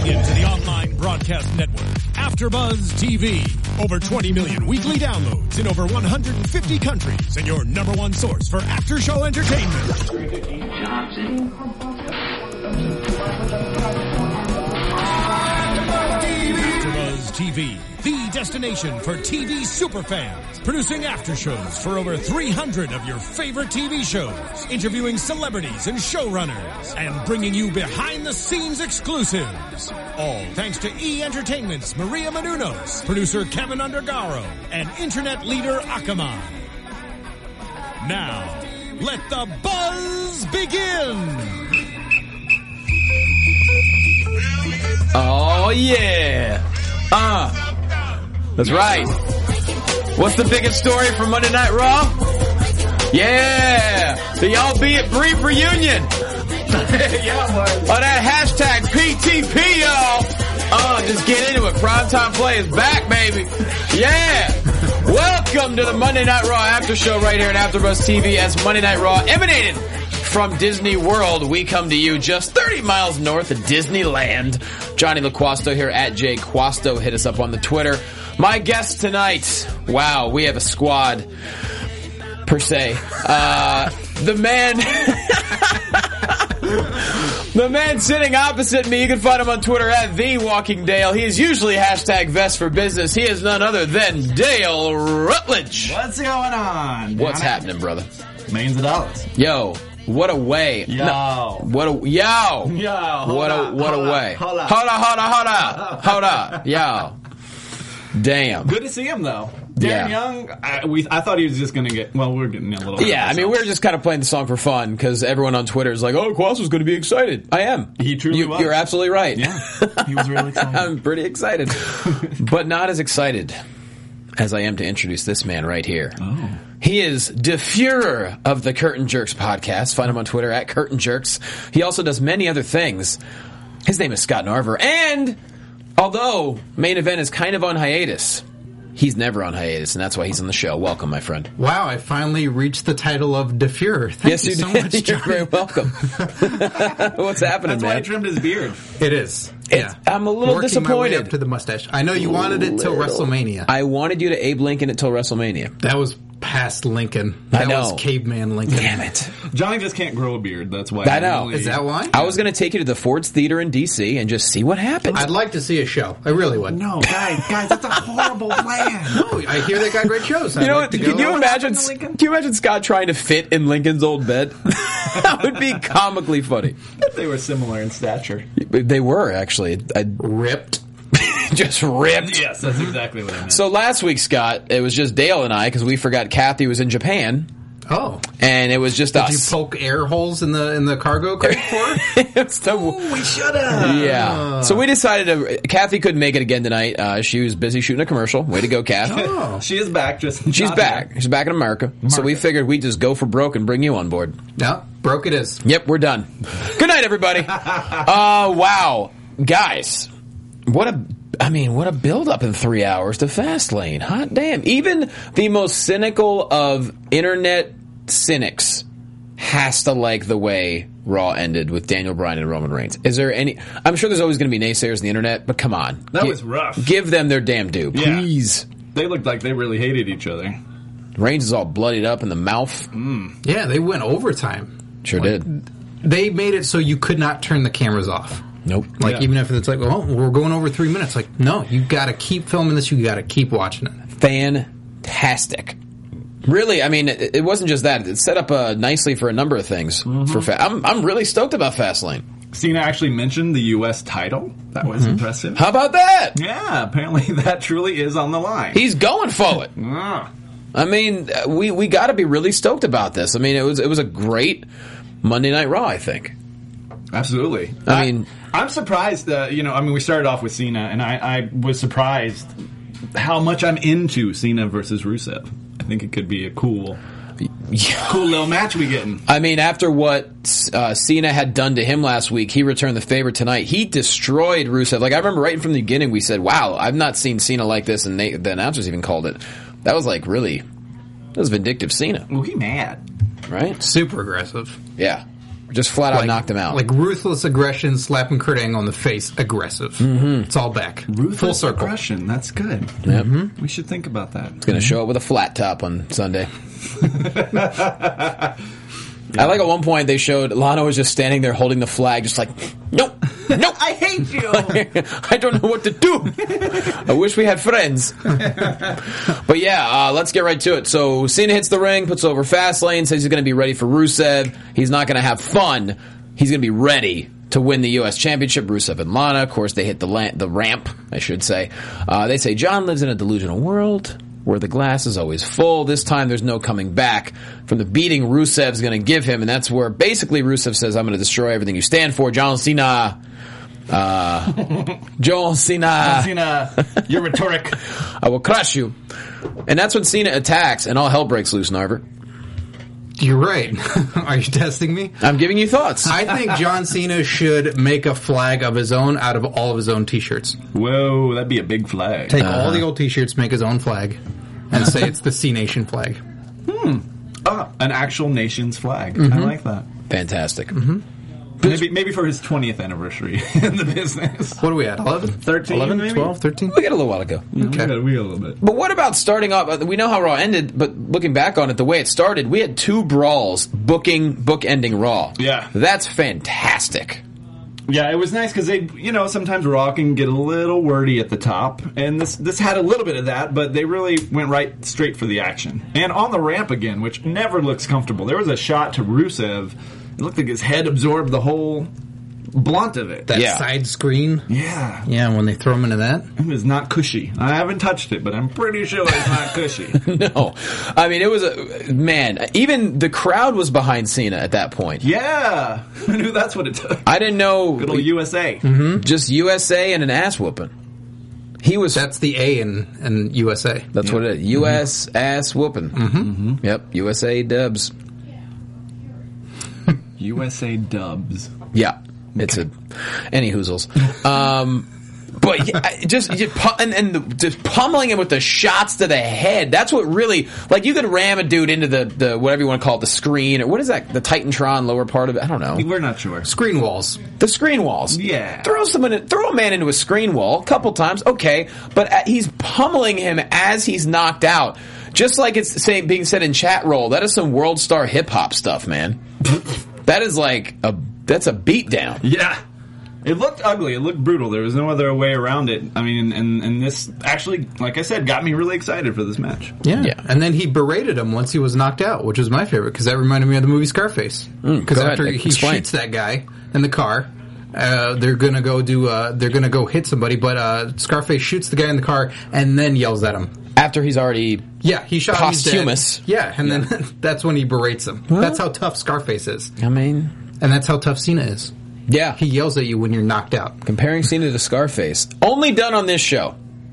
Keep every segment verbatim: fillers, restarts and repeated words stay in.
into the online broadcast network, AfterBuzz T V. Over twenty million weekly downloads in over one hundred fifty countries, and your number one source for after-show entertainment. AfterBuzz T V, the destination for T V superfans, producing aftershows for over three hundred of your favorite T V shows, interviewing celebrities and showrunners, and bringing you behind-the-scenes exclusives. All thanks to E! Entertainment's Maria Menounos, producer Kevin Undergaro, and internet leader Akamai. Now, let the buzz begin! Oh, yeah. Uh, that's right. What's the biggest story from Monday Night Raw? Yeah, the Albeit Brief Reunion. Yeah, boy. Oh, that hashtag P T P, y'all. Oh, just get into it. Primetime Play is back, baby. Yeah. Welcome to the Monday Night Raw after show right here on AfterBuzz T V as Monday Night Raw emanated from Disney World. We come to you just thirty miles north of Disneyland. Johnny LaQuasto here at Jay Quasto. Hit us up on the Twitter. My guest tonight, wow, we have a squad per se. Uh, the man, the man sitting opposite me, you can find him on Twitter at The Walking Dale. He is usually hashtag Vest for Business. He is none other than Dale Rutledge. What's going on? What's happening, brother? Millions of dollars. Yo. What a way. Yo. No, what a, yo. Yo. What a, what a way. Hold up. Hold up, hold up, hold up. Hold up. Yo. Damn. Good to see him, though. Darren Yeah. Young, I, we, I thought he was just going to get, well, we're getting a little... Yeah, I mean, we were just kind of playing the song for fun because everyone on Twitter is like, oh, Quasto's going to be excited. I am. He truly you, was. You're absolutely right. Yeah. He was really excited. I'm pretty excited. But not as excited as I am to introduce this man right here. Oh. He is the Fuhrer of the Curtain Jerks podcast. Find him on Twitter at Curtain Jerks. He also does many other things. His name is Scott Narver. And although Main Event is kind of on hiatus, he's never on hiatus, and that's why he's on the show. Welcome, my friend. Wow, I finally reached the title of De Fuhrer. Thank yes, you, you so did. much, You're John. very welcome. What's happening, That's man? why he trimmed his beard. It is. It's- I'm a little Working disappointed. my way up to the mustache. I know you wanted it till Little. WrestleMania. I wanted you to Abe Lincoln it till WrestleMania. that was past Lincoln. I That know. was caveman Lincoln. Damn it. Johnny just can't grow a beard. That's why. I know. Really, Is that why? I was going to take you to the Ford's Theater in D C and just see what happens. I'd like to see a show. I really would. No, guys, guys, that's a horrible plan. No, I hear they got great shows. You I'd know like what? to Can go. you imagine? happened to Lincoln? Can you imagine Scott trying to fit in Lincoln's old bed? That would be comically funny. They were similar in stature. They were actually. I Ripped. just ripped. Yes, that's exactly what I meant. So last week, Scott, it was just Dale and I because we forgot Kathy was in Japan, Oh. and it was just Did you us. poke air holes in the in the cargo crate for her? It's the- we should have. yeah. So we decided to. Kathy couldn't make it again tonight. Uh, she was busy shooting a commercial. Way to go, Kath. Oh. She is back. Just She's not back. here. She's back in America. So we figured we'd just go for broke and bring you on board. No, broke it is. Yep, we're done. Good night, everybody. Uh, wow. Guys, what a, I mean, what a build-up in three hours to Fastlane. Hot damn. Even the most cynical of internet cynics has to like the way Raw ended with Daniel Bryan and Roman Reigns. Is there any, I'm sure there's always going to be naysayers on the internet, but come on. That Gi- was rough. Give them their damn due, Yeah. please. They looked like they really hated each other. Reigns is all bloodied up in the mouth. Yeah, they went overtime. Sure did. They made it so you could not turn the cameras off. Nope. Like, Yeah. even if it's like, oh, we're going over three minutes. Like, no, you got to keep filming this. You got to keep watching it. Fantastic. Really, I mean, it, it wasn't just that. It set up uh, nicely for a number of things. For fa- I'm I'm really stoked about Fastlane. Cena actually mentioned the U S title. That was impressive. How about that? Yeah, apparently that truly is on the line. He's going for it. Ah. I mean, uh, we we got to be really stoked about this. I mean, it was it was a great Monday Night Raw, I think. Absolutely. I mean- I'm surprised. Uh, you know, I mean, we started off with Cena, and I, I was surprised how much I'm into Cena versus Rusev. I think it could be a cool, Yeah. cool little match we getting. I mean, after what uh, Cena had done to him last week, he returned the favor tonight. He destroyed Rusev. Like, I remember right from the beginning, we said, wow, I've not seen Cena like this, and they, the announcers even called it. That was like, really, that was vindictive Cena, Well, he mad. right? Super aggressive. Yeah. Just flat out Like, knocked him out. Like ruthless aggression, slapping Kurt Angle on the face, aggressive. Mm-hmm. It's all back. Ruthless Full circle. aggression. That's good. Yep. Mm-hmm. We should think about that. It's going to show up with a flat top on Sunday. I like at one point they showed Lana was just standing there holding the flag, just like, nope, nope. I hate you. I don't know what to do. I wish we had friends. But yeah, uh, let's get right to it. So Cena hits the ring, puts over Fastlane, says he's going to be ready for Rusev. He's not going to have fun. He's going to be ready to win the U S Championship. Rusev and Lana, of course, they hit the la- the ramp, I should say. Uh, they say John lives in a delusional world where the glass is always full. This time there's no coming back from the beating Rusev's going to give him, and that's where basically Rusev says, I'm going to destroy everything you stand for. John Cena. Uh, John Cena. John Cena, your rhetoric. I will crush you. And that's when Cena attacks, and all hell breaks loose, Narver. You're right. Are you testing me? I'm giving you thoughts. I think John Cena should make a flag of his own out of all of his own T-shirts. Whoa, that'd be a big flag. Take Uh-huh. all the old T-shirts, make his own flag, and say it's the C Nation flag. Hmm. Ah, an actual nation's flag. Mm-hmm. I like that. Fantastic. Mm-hmm. Maybe maybe for his twentieth anniversary in the business. What are we at? eleven? thirteen, eleven, maybe? twelve, thirteen? We got a little while to go. Okay. We got, we got a little bit. But what about starting off? We know how Raw ended, but looking back on it, the way it started, we had two brawls booking, book-ending Raw. Yeah. That's fantastic. Yeah, it was nice because they, you know, sometimes Raw can get a little wordy at the top, and this this had a little bit of that, but they really went right straight for the action. And on the ramp again, which never looks comfortable. There was a shot to Rusev. It looked like his head absorbed the whole blunt of it. That Yeah. side screen? Yeah. Yeah, when they throw him into that? It was not cushy. I haven't touched it, but I'm pretty sure it's not cushy. No. I mean, it was a... Man, even the crowd was behind Cena at that point. Yeah. I knew that's what it took. I didn't know... Good old U S A. Mm-hmm. Just U S A and an ass whooping. He was... That's the A in, in U S A. That's Yeah. what it is. U S Mm-hmm. ass whooping. Mm-hmm. Yep. U S A dubs. U S A dubs. Yeah. It's a... Any hoozles. Um... But yeah, I- just, just pu- and, and the, just pummeling him with the shots to the head. That's what really, like, you could ram a dude into the, the whatever you want to call it, the screen, or what is that? The Titantron lower part of it? I don't know. We're not sure. Screen walls. The screen walls. Yeah. Throw someone, in, throw a man into a screen wall a couple times, okay. But uh, he's pummeling him as he's knocked out. Just like it's saying, being said in chat roll, that is some world star hip hop stuff, man. That is like a, that's a beatdown. Yeah. It looked ugly. It looked brutal. There was no other way around it. I mean, and, and this actually, like I said, got me really excited for this match. Yeah. Yeah. And then he berated him once he was knocked out, which was my favorite, because that reminded me of the movie Scarface. Because go after ahead. he Explain. shoots that guy in the car, uh, they're gonna go do, uh, they're gonna go hit somebody, but uh, Scarface shoots the guy in the car and then yells at him. After he's already... Yeah, he shot him. he's dead. Posthumous. Yeah, and then that's when he berates him. That's how tough Scarface is. I mean... And that's how tough Cena is. Yeah. He yells at you when you're knocked out. Comparing Cena to Scarface. Only done on this show.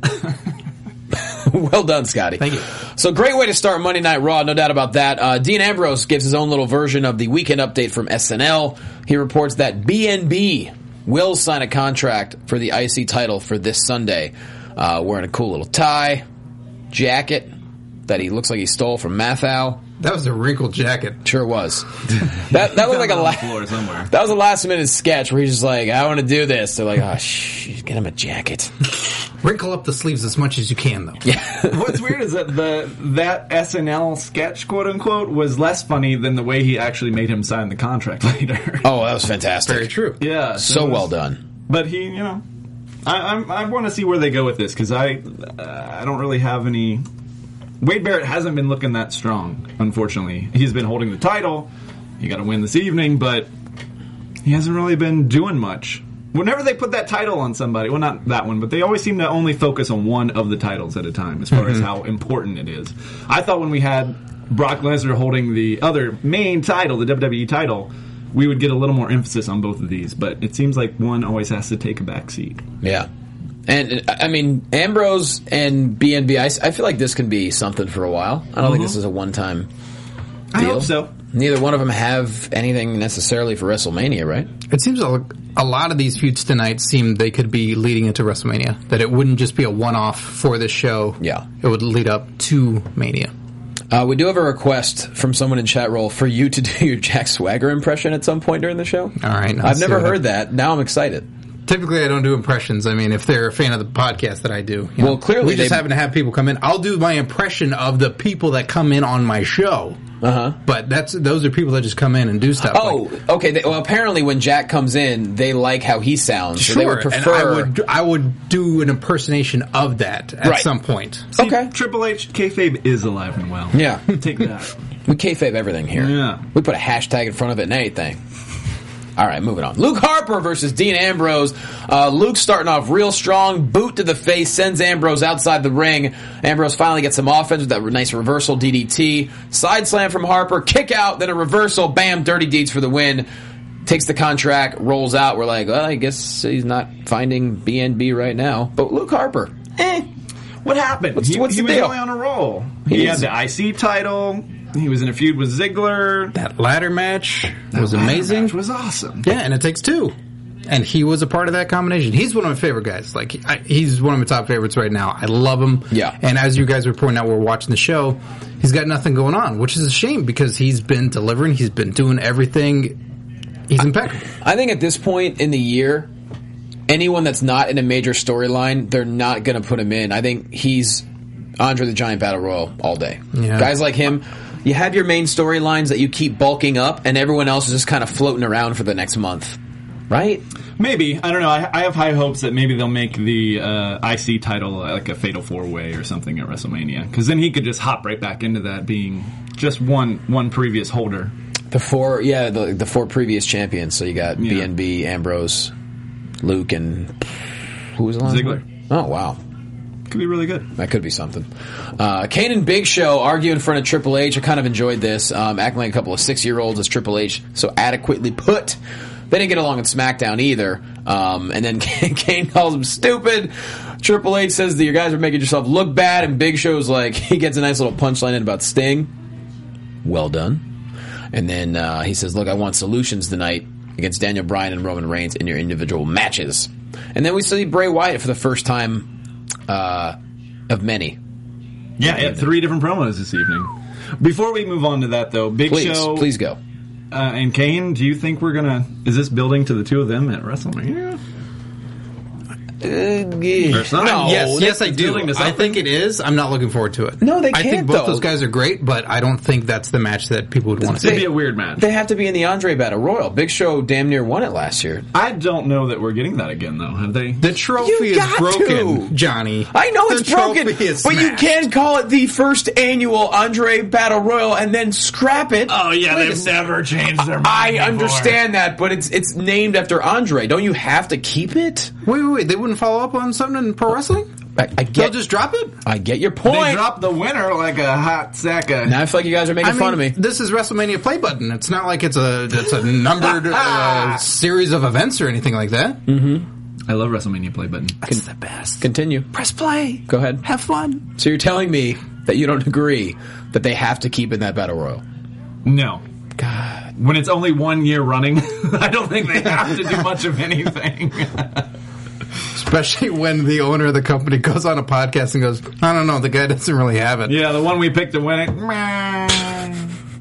Well done, Scotty. Thank you. So great way to start Monday Night Raw, no doubt about that. Uh, Dean Ambrose gives his own little version of the weekend update from S N L. He reports that B N B will sign a contract for the I C title for this Sunday. Uh, wearing a cool little tie, jacket that he looks like he stole from Mathau. That was a wrinkled jacket. Sure was. That that was like a on la- the floor somewhere. that was a last minute sketch where he's just like, I want to do this. They're like, oh, shh, get him a jacket. Wrinkle up the sleeves as much as you can, though. Yeah. What's weird is that the that S N L sketch, quote unquote, was less funny than the way he actually made him sign the contract later. Oh, that was fantastic. Very true. Yeah, So it was- well done. But he, you know, I I'm, I want to see where they go with this because I uh, I don't really have any. Wade Barrett hasn't been looking that strong, unfortunately. He's been holding the title. He got to win this evening, but he hasn't really been doing much. Whenever they put that title on somebody, well, not that one, but they always seem to only focus on one of the titles at a time as far Mm-hmm. as how important it is. I thought when we had Brock Lesnar holding the other main title, the W W E title, we would get a little more emphasis on both of these, but it seems like one always has to take a back seat. Yeah. And, I mean, Ambrose and B N B, I, I feel like this can be something for a while. I don't think this is a one-time deal. I hope so. Neither one of them have anything necessarily for WrestleMania, right? It seems a, a lot of these feuds tonight seem they could be leading into WrestleMania. That it wouldn't just be a one-off for this show. Yeah. It would lead up to Mania. Uh, we do have a request from someone in chat roll for you to do your Jack Swagger impression at some point during the show. All right. I've never heard that. Now I'm excited. Typically, I don't do impressions. I mean, if they're a fan of the podcast that I do. You know, well, clearly. We just happen to have people come in. I'll do my impression of the people that come in on my show. Uh-huh. But that's those are people that just come in and do stuff. Oh, like, okay. They, well, apparently when Jack comes in, they like how he sounds. Sure, so they would prefer... and I would, I would do an impersonation of that at right. some point. See, okay. Triple H, kayfabe is alive and well. Yeah. Take that. We kayfabe everything here. Yeah. We put a hashtag in front of it and anything. All right, moving on. Luke Harper versus Dean Ambrose. Uh, Luke starting off real strong. Boot to the face. Sends Ambrose outside the ring. Ambrose finally gets some offense with that nice reversal D D T. Side slam from Harper. Kick out. Then a reversal. Bam. Dirty deeds for the win. Takes the contract. Rolls out. We're like, well, I guess he's not finding B N B right now. But Luke Harper. Eh. What happened? What's, he what's he the was deal? really on a roll. He, He had is. the I C title. He was in a feud with Ziggler. That ladder match was That ladder amazing. match was awesome. Yeah, and it takes two. And he was a part of that combination. He's one of my favorite guys. Like, I, he's one of my top favorites right now. I love him. Yeah. And as you guys were pointing out, we're watching the show. He's got nothing going on, which is a shame because he's been delivering. He's been doing everything. He's impeccable. I think at this point in the year, anyone that's not in a major storyline, they're not going to put him in. I think he's Andre the Giant Battle Royal all day. Yeah. Guys like him, you have your main storylines that you keep bulking up, and everyone else is just kind of floating around for the next month. Right? Maybe. I don't know. I, I have high hopes that maybe they'll make the uh, I C title like a Fatal four-way or something at WrestleMania. Because then he could just hop right back into that being just one one previous holder. The four, yeah, the, the four previous champions. So you got Yeah. B N B, Ambrose, Luke, and who was the last Ziggler. one? Oh, wow. Could be really good. That could be something. Uh, Kane and Big Show argue in front of Triple H. I kind of enjoyed this. Um, acting like a couple of six-year-olds as Triple H so adequately put. They didn't get along in SmackDown either. Um, and then Kane calls him stupid. Triple H says that you guys are making yourself look bad. And Big Show's like, he gets a nice little punchline in about Sting. Well done. And then uh, he says, look, I want solutions tonight against Daniel Bryan and Roman Reigns in your individual matches. And then we see Bray Wyatt for the first time uh, of many. Yeah, yeah, three different promos this evening. Before we move on to that, though, Big Please, Show please go. uh, and Kane, do you think we're going to... Is this building to the two of them at WrestleMania? Uh, yeah. Or something? No, yes, yes, I it's do. building to I something. think it is. I'm not looking forward to it. No, they I think can't, both though. those guys are great, but I don't think that's the match that people would want to It'd see. be a weird match. They have to be in the Andre Battle Royal. Big Show damn near won it last year. I don't know that we're getting that again, though. Have they? The trophy You is got broken, to. Johnny. I know The it's broken, trophy is but you smashed. can't call it the first annual Andre Battle Royal and then scrap it. Oh, yeah, Wait a they've s- never changed their mind I before. understand that, but it's it's named after Andre. Don't you have to keep it? Wait, wait, wait. They wouldn't follow up on something in pro wrestling? I, I They'll get just drop it? I get your They point. dropped the winner like a hot sack of... Now I feel like you guys are making I mean, fun of me. this is WrestleMania play button. It's not like it's a it's a numbered uh, series of events or anything like that. I love WrestleMania play button. It's the best. Continue. Press play. Go ahead. Have fun. So you're telling me that you don't agree that they have to keep in that Battle Royal? No. God. When it's only one year running, I don't think they have to do much of anything. Especially when the owner of the company goes on a podcast and goes, I don't know, the guy doesn't really have it. Yeah, the one we picked to win it. meh.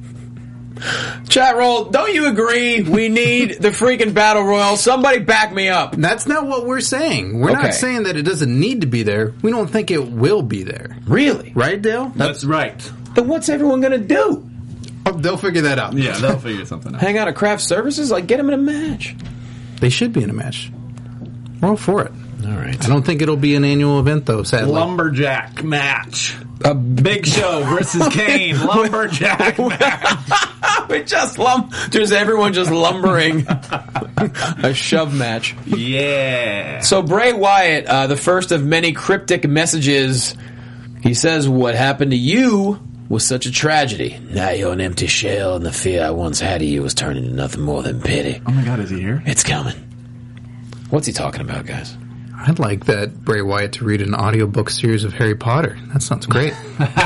Chat roll, don't you agree we need the freaking Battle Royal? Somebody back me up. That's not what we're saying. We're Okay. not saying that it doesn't need to be there. We don't think it will be there. Really? Right, Dale? That's right. Then what's everyone going to do? Oh, they'll figure that out. Yeah, they'll figure something out. Hang out at Craft Services? Like, get them in a match. They should be in a match. We're all for it. All right. I don't think it'll be an annual event, though, sadly. Lumberjack match. A Big Show versus Kane. Lumberjack match. we just lum- just everyone just lumbering a shove match. Yeah. So Bray Wyatt, uh, the first of many cryptic messages, he says, "What happened to you was such a tragedy. Now you're an empty shell, and the fear I once had of you was turning into nothing more than pity. Oh my God, is he here? It's coming." What's he talking about, guys? I'd like that Bray Wyatt to read an audiobook series of Harry Potter. That sounds great.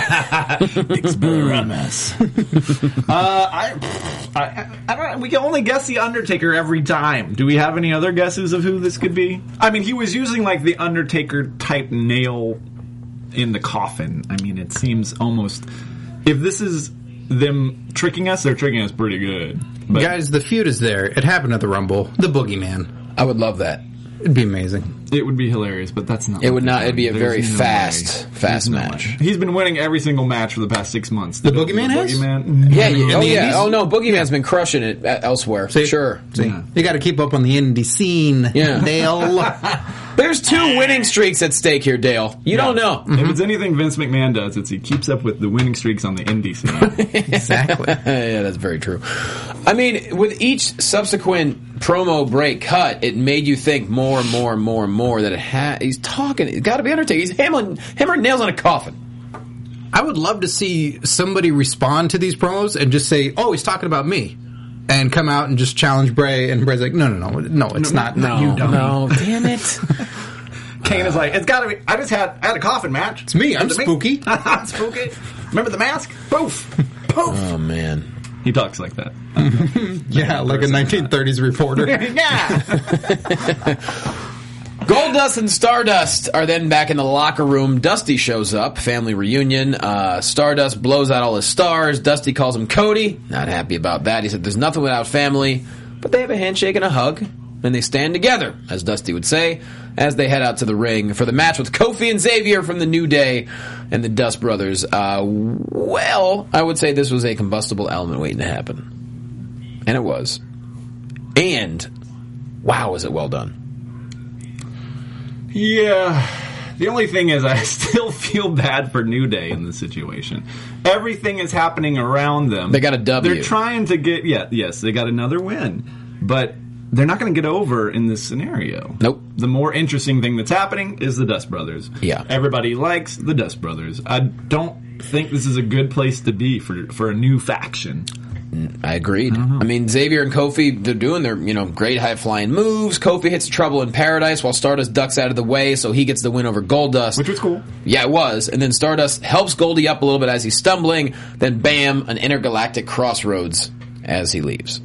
Experiments. uh, I, I, I don't. We can only guess the Undertaker every time. Do we have any other guesses of who this could be? I mean, he was using like the Undertaker type nail in the coffin. I mean, it seems almost if this is them tricking us, they're tricking us pretty good. But Guys, the feud is there. It happened at the Rumble. The Boogeyman. I would love that. It'd be amazing. it would be hilarious, but that's not. It what would they're not. It'd be a doing. very There's no fast, way. fast There's no match. way. He's been winning every single match for the past six months. The Boogeyman has? Boogeyman? Yeah. You, oh the yeah. indies? Oh no. Boogeyman's been crushing it uh, elsewhere. See? Sure. See, Yeah. you got to keep up on the indie scene. Yeah. Dale. There's two winning streaks at stake here, Dale. You don't know. If it's anything Vince McMahon does, it's he keeps up with the winning streaks on the indie scene. Exactly. Yeah, that's very true. I mean, with each subsequent promo break cut, it made you think more and more and more and more that it ha- he's talking. It's got to be Undertaker. He's hammering, hammering nails on a coffin. I would love to see somebody respond to these promos and just say, "Oh, he's talking about me," and come out and just challenge Bray. And Bray's like, "No, no, no, no, it's not. No, you dummy. no, damn it. Kane is like, it's got to be. I just had I had a coffin match. It's me. I'm Is it me? spooky." I'm spooky. Remember the mask? Poof, poof. Oh man. He talks like that. Yeah, like a nineteen thirties reporter. Yeah. Goldust and Stardust are then back in the locker room. Dusty shows up, family reunion. Uh, Stardust blows out all his stars. Dusty calls him Cody. Not happy about that. He said there's nothing without family. But they have a handshake and a hug. And they stand together, as Dusty would say, as they head out to the ring for the match with Kofi and Xavier from the New Day and the Dust Brothers. Uh, well, I would say this was a combustible element waiting to happen. And it was. And, wow, is it well done. Yeah. The only thing is, I still feel bad for New Day in this situation. Everything is happening around them. They got a W. They're trying to get, yeah, yes, they got another win. But they're not going to get over in this scenario. Nope. The more interesting thing that's happening is the Dust Brothers. Yeah. Everybody likes the Dust Brothers. I don't think this is a good place to be for for a new faction. I agreed. I, I mean, Xavier and Kofi, they're doing their, you know, great high-flying moves. Kofi hits Trouble in Paradise while Stardust ducks out of the way, so he gets the win over Goldust. Which was cool. Yeah, it was. And then Stardust helps Goldie up a little bit as he's stumbling. Then, bam, an intergalactic crossroads as he leaves.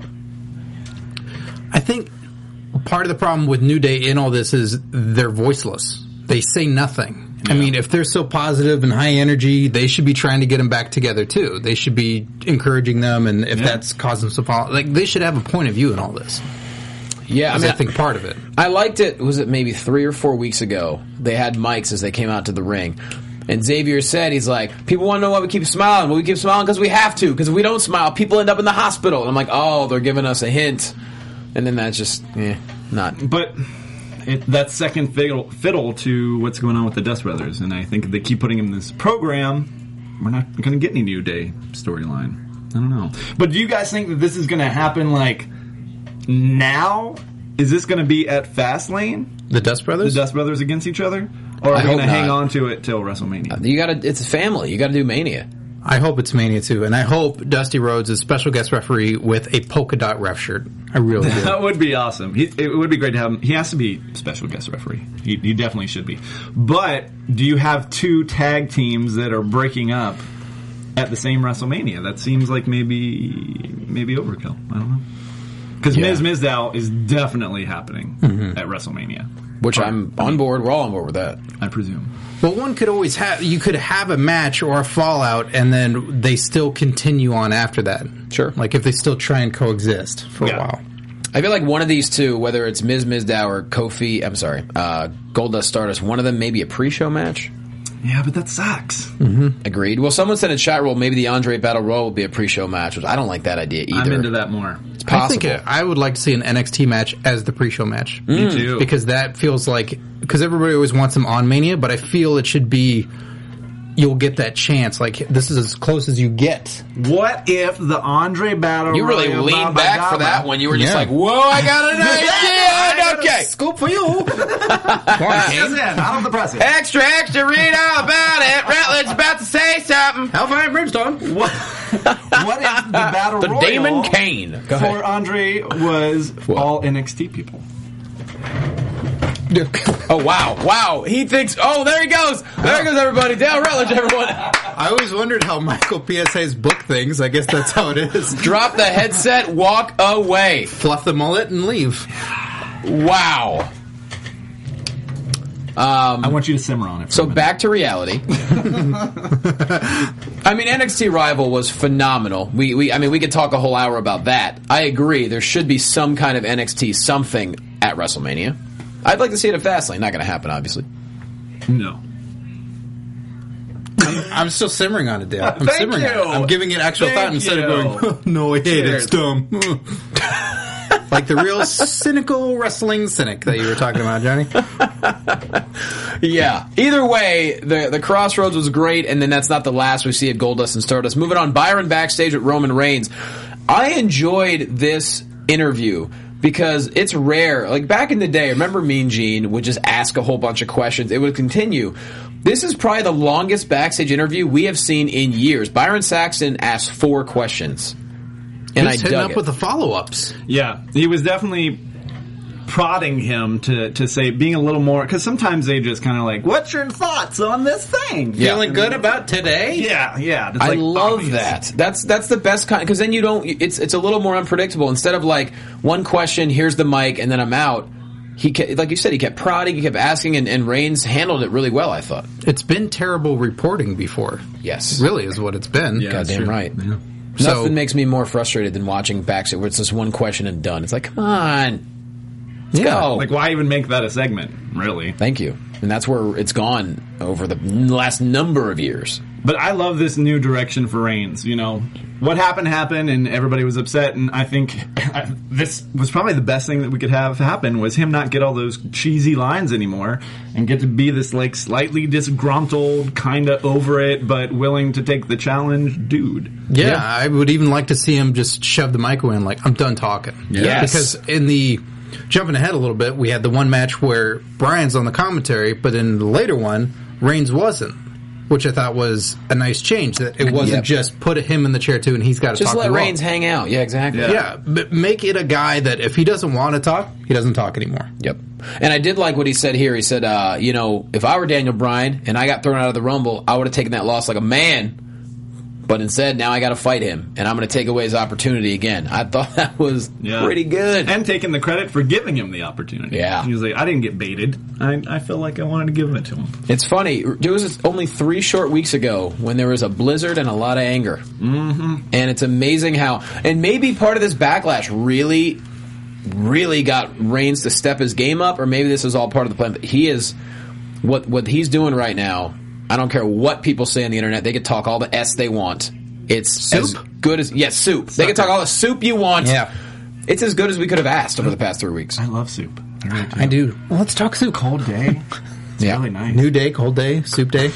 I think part of the problem with New Day in all this is they're voiceless. They say nothing. I mean, if they're so positive and high energy, they should be trying to get them back together too. They should be encouraging them, and if Yeah. that's causing some fall, like they should have a point of view in all this. Yeah, I I, mean, I think part of it. I liked it. Was it maybe three or four weeks ago? They had mics as they came out to the ring. And Xavier said, he's like, people want to know why we keep smiling. Well, we keep smiling because we have to. Because if we don't smile, people end up in the hospital. And I'm like, oh, they're giving us a hint. And then that's just, eh, not. But it, that's second fiddle, fiddle to what's going on with the Dust Brothers, and I think if they keep putting in this program, we're not going to get any New Day storyline. I don't know. But do you guys think that this is going to happen, like, now? Is this going to be at Fastlane? The Dust The Brothers? Dust Brothers against each other? Or are I we going hope to hang not. on to it till WrestleMania? You gotta, it's a family. You gotta do Mania. I hope it's Mania too, and I hope Dusty Rhodes is special guest referee with a polka dot ref shirt. I really do. That would be awesome. He, it would be great to have him. He has to be special guest referee. He, he definitely should be. But do you have two tag teams that are breaking up at the same WrestleMania? That seems like maybe maybe overkill. I don't know. Because Yeah. Miz Mizdow is definitely happening at WrestleMania. Which Or, I'm on board. We're all on board with that. I presume. Well, one could always have, you could have a match or a fallout, and then they still continue on after that. Sure. Like if they still try and coexist for Yeah. a while. I feel like one of these two, whether it's Miz Mizdow or Kofi, I'm sorry, uh, Goldust Stardust, one of them maybe a pre-show match. Yeah, but that sucks. Agreed. Well, someone said in chat roll maybe the Andre Battle Royal will be a pre-show match, which I don't like that idea either. I'm into that more. It's I possible. think it, I would like to see an N X T match as the pre-show match. Me too. Because that feels like, because everybody always wants them on Mania, but I feel it should be, you'll get that chance. Like, this is as close as you get. What if the Andre Battle You really Royal leaned Baba back for Gaba- that one. You were just Yeah. like, whoa, I got an idea. Okay. Scoop for you. Yes, in, out of the press. Extra, extra, read all about it. Rutledge's about to say something. Hellfire and Brimstone. What, what if the Battle The Royal Damon Kane. Go for ahead. Andre was all N X T people? Oh, wow. Wow. He thinks, oh, there he goes. There goes everybody. Dale Rutledge, everyone. I always wondered how Michael P S A's book things. I guess that's how it is. Drop the headset, walk away. Fluff the mullet and leave. Wow. Um, I want you to simmer on it. For so a minute. back to reality. I mean, N X T Rival was phenomenal. We, we, I mean, we could talk a whole hour about that. I agree. There should be some kind of N X T something at WrestleMania. I'd like to see it at Fastlane. Not going to happen, obviously. No. I'm, I'm still simmering on it, Dale. I'm Thank simmering you. on it. I'm giving it actual Thank thought instead you. of going, no, I hate it. It's dumb. Like the real cynical wrestling cynic that you were talking about, Johnny. Yeah. Either way, the the Crossroads was great, and then that's not the last we see at Goldust and Stardust. Moving on, Byron backstage with Roman Reigns. I enjoyed this interview because it's rare. Like back in the day, remember Mean Gene would just ask a whole bunch of questions. It would continue. This is probably the longest backstage interview we have seen in years. Byron Saxton asked four questions. And He's I hitting dug up it. with the follow-ups. Yeah, he was definitely prodding him to, to say, being a little more, because sometimes they just kind of like, what's your thoughts on this thing? Yeah. Feeling good about today? Yeah, yeah. It's I like love obvious. that. That's that's the best kind, because then you don't. It's it's a little more unpredictable. Instead of like one question, here's the mic, and then I'm out. He kept, like you said, he kept prodding, he kept asking, and, and Reigns handled it really well. I thought. It's been terrible reporting before. Yes, Really is what it's been. Yeah, that's goddamn true. right. Yeah. So- Nothing makes me more frustrated than watching backstage where it's just one question and done. It's like, come on, let's Yeah, go. Like, why even make that a segment, really? Thank you. And that's where it's gone over the last number of years. But I love this new direction for Reigns. You know, what happened happened, and everybody was upset. And I think this was probably the best thing that we could have happen was him not get all those cheesy lines anymore, and get to be this like slightly disgruntled, kind of over it, but willing to take the challenge dude. Yeah, Yeah. I would even like to see him just shove the mic away and like, I'm done talking. Yes. Because in the, jumping ahead a little bit, we had the one match where Bryan's on the commentary, but in the later one, Reigns wasn't. Which I thought was a nice change. That it wasn't Yep. just put him in the chair too, and he's got to Just talk. let to Reigns Raw. hang out. Yeah, exactly. Yeah. Yeah, but make it a guy that if he doesn't want to talk, he doesn't talk anymore. Yep. And I did like what he said here. He said, uh, you know, if I were Daniel Bryan and I got thrown out of the Rumble, I would have taken that loss like a man. But instead, now I got to fight him, and I'm going to take away his opportunity again. I thought that was Yeah. pretty good. And taking the credit for giving him the opportunity. Yeah. He was like, I didn't get baited. I, I feel like I wanted to give it to him. It's funny. It was only three short weeks ago when there was a blizzard and a lot of anger. Mm-hmm. And it's amazing how... And maybe part of this backlash really, really got Reigns to step his game up, or maybe this is all part of the plan. But he is... What, what he's doing right now, I don't care what people say on the internet. They can talk all the S they want. It's Soup? as good as... Yes, soup. They can talk all the soup you want. Yeah. It's as good as we could have asked over the past three weeks. I love soup. I really do. I do. Well, let's talk soup. Cold day. It's Yeah. really nice. New day, cold day, soup day.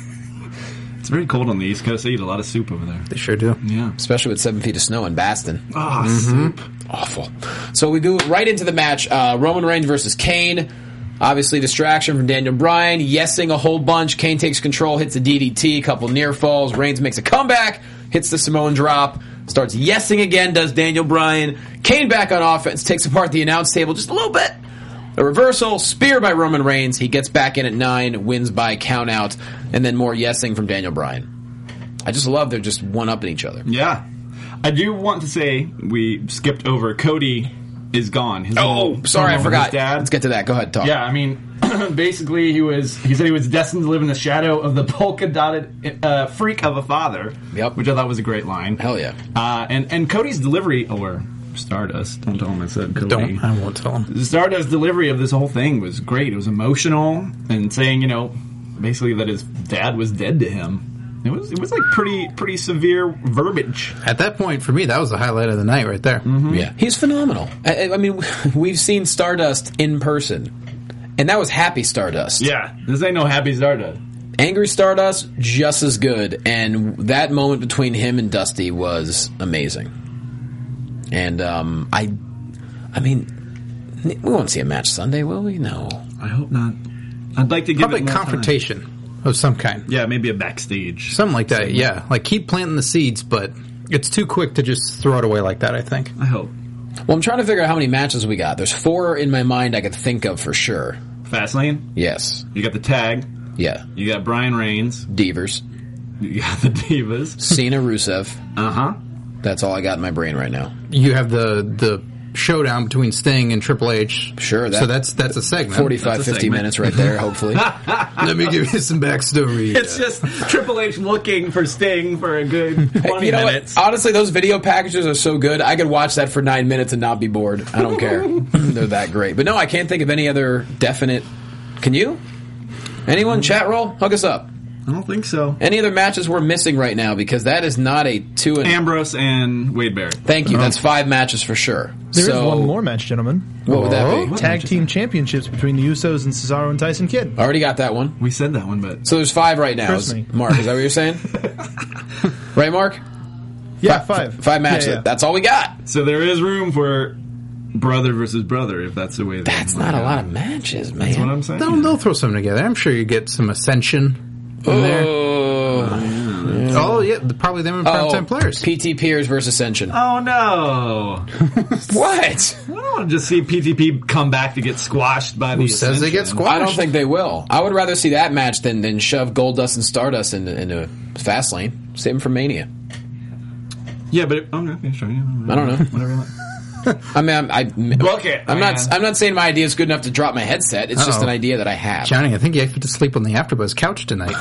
It's very cold on the East Coast. They eat a lot of soup over there. They sure do. Yeah. Especially with seven feet of snow in Baston. Ah, soup. Awful. So we go right into the match. Uh, Roman Reigns versus Kane. Obviously, distraction from Daniel Bryan. Yesing a whole bunch. Kane takes control, hits a D D T, a couple near falls. Reigns makes a comeback, hits the Samoan drop, starts yesing again, does Daniel Bryan. Kane back on offense, takes apart the announce table just a little bit. A reversal, spear by Roman Reigns. He gets back in at nine, wins by count out, and then more yesing from Daniel Bryan. I just love they're just one-upping each other. Yeah. I do want to say we skipped over Cody is gone. His Oh, little sorry, I promo with forgot. his dad. Let's get to that. Go ahead, talk. Yeah, I mean, basically, he was. He said he was destined to live in the shadow of the polka dotted uh, freak of a father. Yep. Which I thought was a great line. Hell yeah. Uh, and and Cody's delivery, or Stardust. Don't tell him I said Cody. Don't. I won't tell him. The Stardust delivery of this whole thing was great. It was emotional and saying, you know, basically that his dad was dead to him. It was it was like pretty pretty severe verbiage. At that point, for me, that was the highlight of the night right there. Mm-hmm. Yeah, he's phenomenal. I, I mean, we've seen Stardust in person, and that was happy Stardust. Yeah, this ain't no happy Stardust. Angry Stardust, just as good, and that moment between him and Dusty was amazing. And um, I, I mean, we won't see a match Sunday, will we? No. I hope not. I'd like to give Probably it more confrontation of some kind. time. Yeah, maybe a backstage. Something like that, yeah. Like, keep planting the seeds, but it's too quick to just throw it away like that, I think. I hope. Well, I'm trying to figure out how many matches we got. There's four in my mind I could think of for sure. Fastlane. Yes. You got the tag. Yeah. You got Brian Reigns. Devers. You got the Divas. Cena Rusev. Uh huh. That's all I got in my brain right now. You have the the showdown between Sting and Triple H. Sure, that- so that's that's a segment. forty-five, That's a fifty segment. minutes right there, hopefully. Let me give you some backstory. It's just Triple H looking for Sting for a good twenty You know minutes. what? Honestly, those video packages are so good. I could watch that for nine minutes and not be bored. I don't care. They're that great. But no, I can't think of any other definite. Can you? Anyone? Chat roll? Hook us up. I don't think so. Any other matches we're missing right now? Because that is not a two and. Ambrose and Wade Barrett. Thank you. That's five matches for sure. There is so, one more match, gentlemen. What would that be? Tag team championships between the Usos and Cesaro and Tyson Kidd. Already got that one. We said that one, but So there's five right now. Curse Is- me. Mark, is that what you're saying? Right, Mark? Yeah, five. Five matches. Yeah, yeah. That's all we got. so there is room for brother versus brother if that's the way. they That's wanna not a go. lot of matches, man. That's what I'm saying. They'll, they'll throw something together. I'm sure you get some Ascension in there. Oh, Oh, yeah, probably them and primetime players. P T Pierce versus Ascension. Oh no! What? I don't want to just see P T P come back to get squashed by the. Who says they get Ascension. squashed? I don't think they will. I would rather see that match than, than shove Goldust and Stardust into, into Fastlane. Save them for Mania. Yeah, but it, oh, okay, sure. Yeah, I don't know. Whatever. you want. I mean, I'm, I, Book it, I'm not. man. I'm not saying my idea is good enough to drop my headset. It's just Uh-oh. an idea that I have. Johnny, I think you have to sleep on the AfterBuzz couch tonight.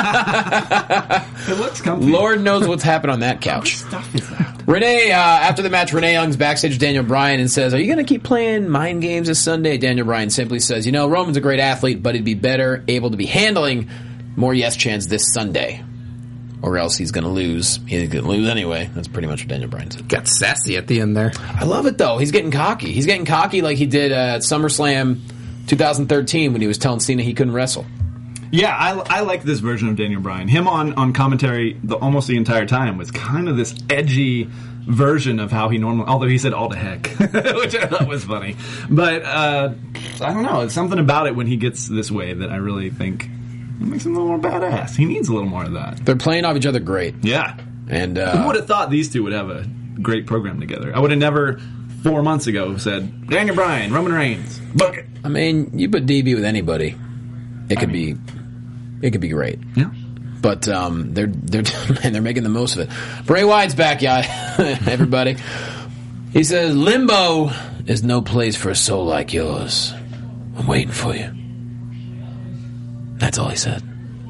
It looks comfy. Lord knows what's happened on that couch. Stuff is that? Renee, uh, after the match, Renee Young's backstage with Daniel Bryan and says, "Are you going to keep playing mind games this Sunday?" Daniel Bryan simply says, "You know, Roman's a great athlete, but he'd be better able to be handling more yes chants this Sunday, or else he's going to lose. He's going to lose anyway." That's pretty much what Daniel Bryan said. Got sassy at the end there. I love it though. He's getting cocky. He's getting cocky like he did uh, at SummerSlam twenty thirteen when he was telling Cena he couldn't wrestle. Yeah, I, I like this version of Daniel Bryan. Him on, on commentary the, almost the entire time was kind of this edgy version of how he normally, although he said all the heck, which I thought was funny. But uh, I don't know, it's something about it when he gets this way that I really think it makes him a little more badass. He needs a little more of that. They're playing off each other great. Yeah. And Who uh, would have thought these two would have a great program together? I would have never, four months ago, said, Daniel Bryan, Roman Reigns, book it. I mean, you put D B with anybody, it could be, it could be great. Yeah. But um, they're they're man, they're making the most of it. Bray Wyatt's back, y'all. Everybody. He says, "Limbo is no place for a soul like yours. I'm waiting for you." That's all he said.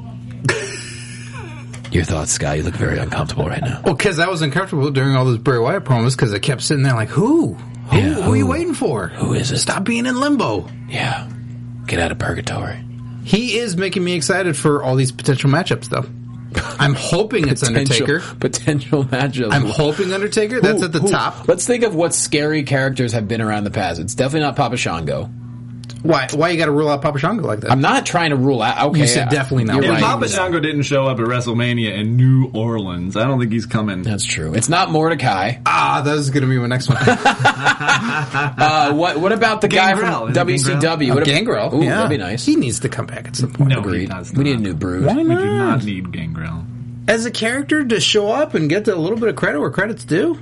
Your thoughts, Sky? You look very uncomfortable right now. Well, because I was uncomfortable during all those Bray Wyatt promos because I kept sitting there like, who? Who, Yeah, who are you who? waiting for? Who is it? Stop being in limbo. Yeah, get out of purgatory. He is making me excited for all these potential matchups, though. I'm hoping it's Undertaker. Potential, potential matchup. I'm hoping Undertaker. That's Who- at the who- top. Let's think of what scary characters have been around the past. It's definitely not Papa Shango. Why? Why you got to rule out Papa Shango like that? I'm not trying to rule out. Okay, You said definitely not. you're If Right. Papa Shango didn't show up at WrestleMania in New Orleans, I don't think he's coming. That's true. It's not Mordecai. ah, that was going to be my next one. Uh, what What about the guy Gangrel. from Is it W C W? Oh, What ab- Gangrel. Ooh, yeah. that'd be nice. He needs to come back at some point. No, Agreed. he does We need a not. new brood. Why We not? do not need Gangrel. As a character to show up and get a little bit of credit where credit's due.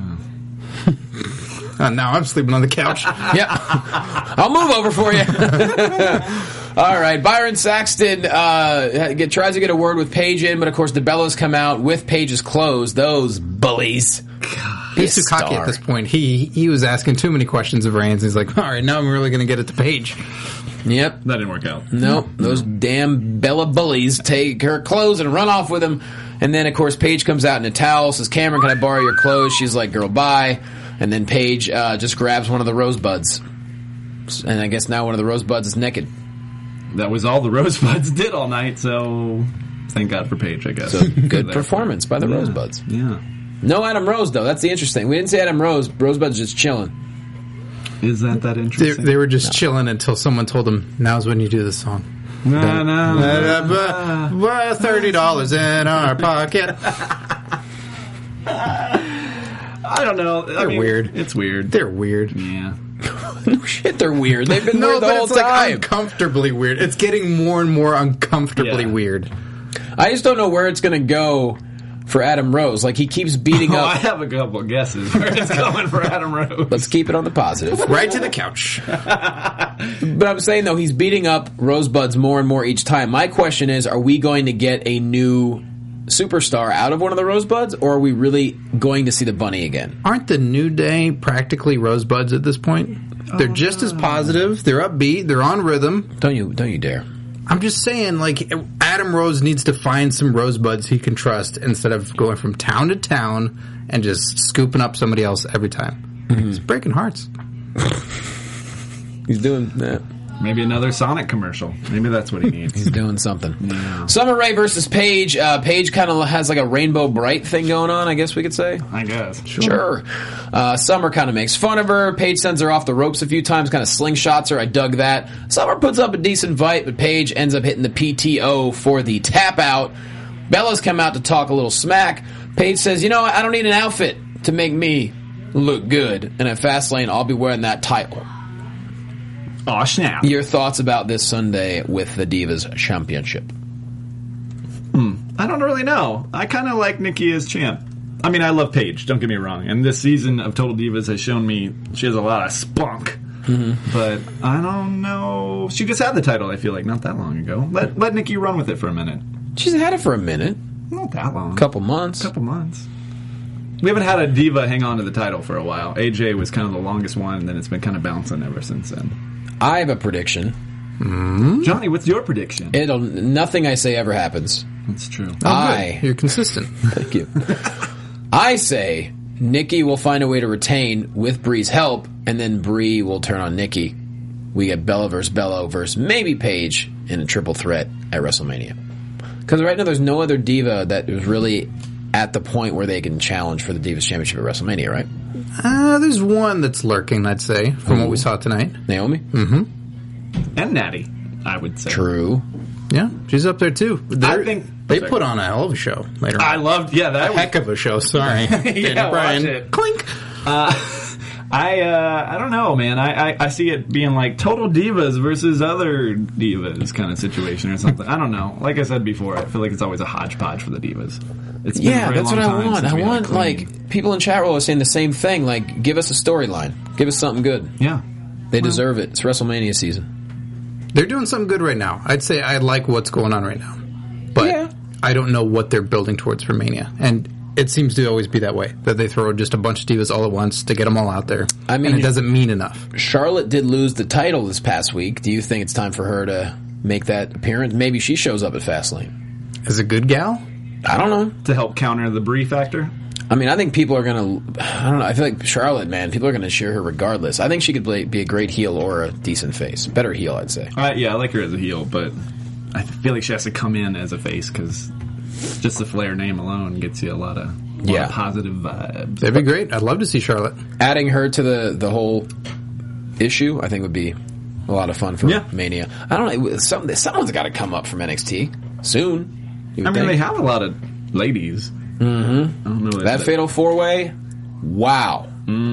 Uh, now I'm sleeping on the couch. Yeah, I'll move over for you. All right, Byron Saxton uh, get, tries to get a word with Paige in, but of course the Bellows come out with Paige's clothes. Those bullies. He's too cocky at this point. He he was asking too many questions of Reigns. He's like, all right, now I'm really going to get it to Paige. Yep. That didn't work out. Nope. Those damn Bella bullies take her clothes and run off with them. And then, of course, Paige comes out in a towel, says, "Cameron, can I borrow your clothes?" She's like, "Girl, bye." And then Paige uh, just grabs one of the rosebuds. And I guess now one of the rosebuds is naked. That was all the Rosebuds did all night, so thank God for Paige, I guess. So good There. performance by the Yeah. Rosebuds. Yeah. No Adam Rose, though. That's the interesting. We didn't see Adam Rose. Rosebuds just chilling. Is that that They, interesting? they were just chilling until someone told them, now's when you do the song. no, no, no. thirty dollars in our pocket. I don't know. I They're mean, weird. It's weird. They're weird. yeah. No shit, they're weird. They've been No, weird the but whole it's like time. uncomfortably weird. It's getting more and more uncomfortably Yeah. weird. I just don't know where it's going to go for Adam Rose. Like, he keeps beating Oh, I up. have a couple of guesses where it's going for Adam Rose. Let's keep it on the positive. Right to the couch. But I'm saying, though, he's beating up Rosebuds more and more each time. My question is, are we going to get a new superstar out of one of the Rosebuds, or are we really going to see the bunny again? Aren't the New Day practically Rosebuds at this point? They're just as positive. They're upbeat. They're on rhythm. Don't you don't you dare. I'm just saying, like, Adam Rose needs to find some Rosebuds he can trust instead of going from town to town and just scooping up somebody else every time. Mm-hmm. It's breaking hearts. He's doing that. Maybe another Sonic commercial. Maybe that's what he needs. He's doing something. Yeah. Summer Rae versus Paige. Uh, Paige kind of has like a Rainbow Bright thing going on, I guess we could say. I guess. Sure. sure. Uh, Summer kind of makes fun of her. Paige sends her off the ropes a few times, kind of slingshots her. I dug that. Summer puts up a decent fight, but Paige ends up hitting the P T O for the tap out. Bella's come out to talk a little smack. Paige says, you know, I don't need an outfit to make me look good. And at Fastlane, I'll be wearing that title. Aw, snap. Your thoughts about this Sunday with the Divas Championship? Hmm. I don't really know. I kind of like Nikki as champ. I mean, I love Paige, don't get me wrong. And this season of Total Divas has shown me she has a lot of spunk. Mm-hmm. But I don't know. She just had the title, I feel like, not that long ago. Let let Nikki run with it for a minute. She's had it for a minute. Not that long. Couple months. Couple months. We haven't had a diva hang on to the title for a while. A J was kind of the longest one, and then it's been kind of bouncing ever since then. I have a prediction. Mm-hmm. Johnny, what's your prediction? It'll nothing I say ever happens. That's true. Oh, I good. You're consistent. Thank you. I say Nikki will find a way to retain with Brie's help, and then Brie will turn on Nikki. We get Bella versus Bella versus maybe Paige in a triple threat at WrestleMania. Because right now there's no other diva that is really at the point where they can challenge for the Divas Championship at WrestleMania, right? Uh, there's one that's lurking, I'd say, from Ooh. what we saw tonight. Naomi? Mm-hmm. And Natty, I would say. True. Yeah, she's up there, too. They're, I think... They put on a hell of a show later on. I loved... Yeah, that a was... heck of a show, sorry. yeah, Bryan. watch it. Clink! Uh... I uh, I don't know, man. I, I, I see it being like Total Divas versus other divas kind of situation or something. I don't know. Like I said before, I feel like it's always a hodgepodge for the divas. It's been yeah, a very that's long what I time want. I we had want clean- like people in chat roll are saying the same thing. Like, give us a storyline. Give us something good. Yeah, they well, deserve it. It's WrestleMania season. They're doing something good right now. I'd say I like what's going on right now, but yeah. I don't know what they're building towards for Mania. And it seems to always be that way, that they throw just a bunch of divas all at once to get them all out there. I mean, and it doesn't mean enough. Charlotte did lose the title this past week. Do you think it's time for her to make that appearance? Maybe she shows up at Fastlane. As a good gal? I don't know. To help counter the Brie factor? I mean, I think people are going to... I don't know. I feel like Charlotte, man, people are going to cheer her regardless. I think she could play, be a great heel or a decent face. Better heel, I'd say. Uh, yeah, I like her as a heel, but I feel like she has to come in as a face because... just the Flair name alone gets you a lot of, a lot yeah. of positive vibes. That'd be great. I'd love to see Charlotte. Adding her to the, the whole issue, I think would be a lot of fun for yeah. Mania. I don't know. Some, someone's got to come up from N X T soon. I mean, think. They have a lot of ladies. Mm-hmm. I don't know that Fatal four-way, wow.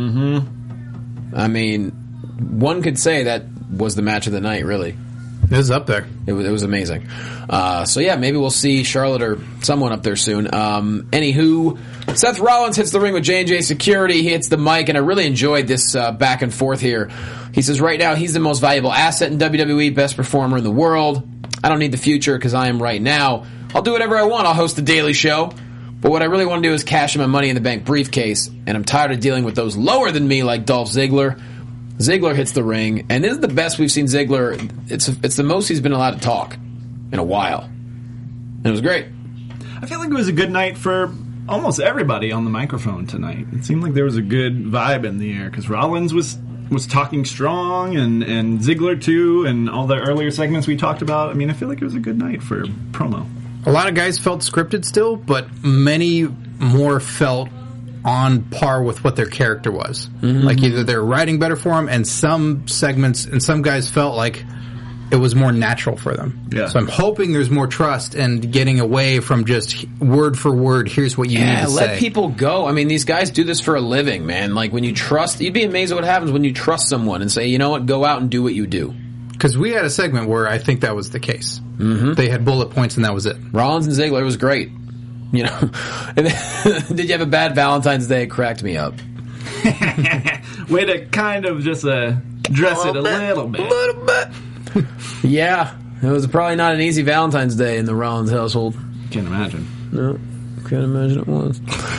Mm-hmm. I mean, one could say that was the match of the night, really. It was up there. It was, it was amazing. Uh, so yeah, maybe we'll see Charlotte or someone up there soon. Um, anywho, Seth Rollins hits the ring with J and J Security. He hits the mic, and I really enjoyed this uh, back and forth here. He says right now he's the most valuable asset in W W E, best performer in the world. I don't need the future because I am right now. I'll do whatever I want. I'll host the Daily Show. But what I really want to do is cash in my Money in the Bank briefcase, and I'm tired of dealing with those lower than me like Dolph Ziggler. Ziggler hits the ring, and this is the best we've seen Ziggler. It's it's the most he's been allowed to talk in a while. And it was great. I feel like it was a good night for almost everybody on the microphone tonight. It seemed like there was a good vibe in the air because Rollins was was talking strong, and, and Ziggler too, and all the earlier segments we talked about. I mean, I feel like it was a good night for promo. A lot of guys felt scripted still, but many more felt on par with what their character was. Mm-hmm. Like either they're writing better for them, and some segments and some guys felt like it was more natural for them. Yeah. So I'm hoping there's more trust and getting away from just word for word, here's what you yeah, need to let say. people go. I mean, these guys do this for a living, man. Like when you trust, you'd be amazed at what happens when you trust someone and say, you know what, go out and do what you do. Because we had a segment where I think that was the case. Mm-hmm. They had bullet points and that was it. Rollins and Ziggler was great. You know, and then, did you have a bad Valentine's Day? It cracked me up. Way to kind of just uh, dress a it a bit, little bit. A little bit. Yeah, it was probably not an easy Valentine's Day in the Rollins household. Can't imagine. No, can't imagine it was.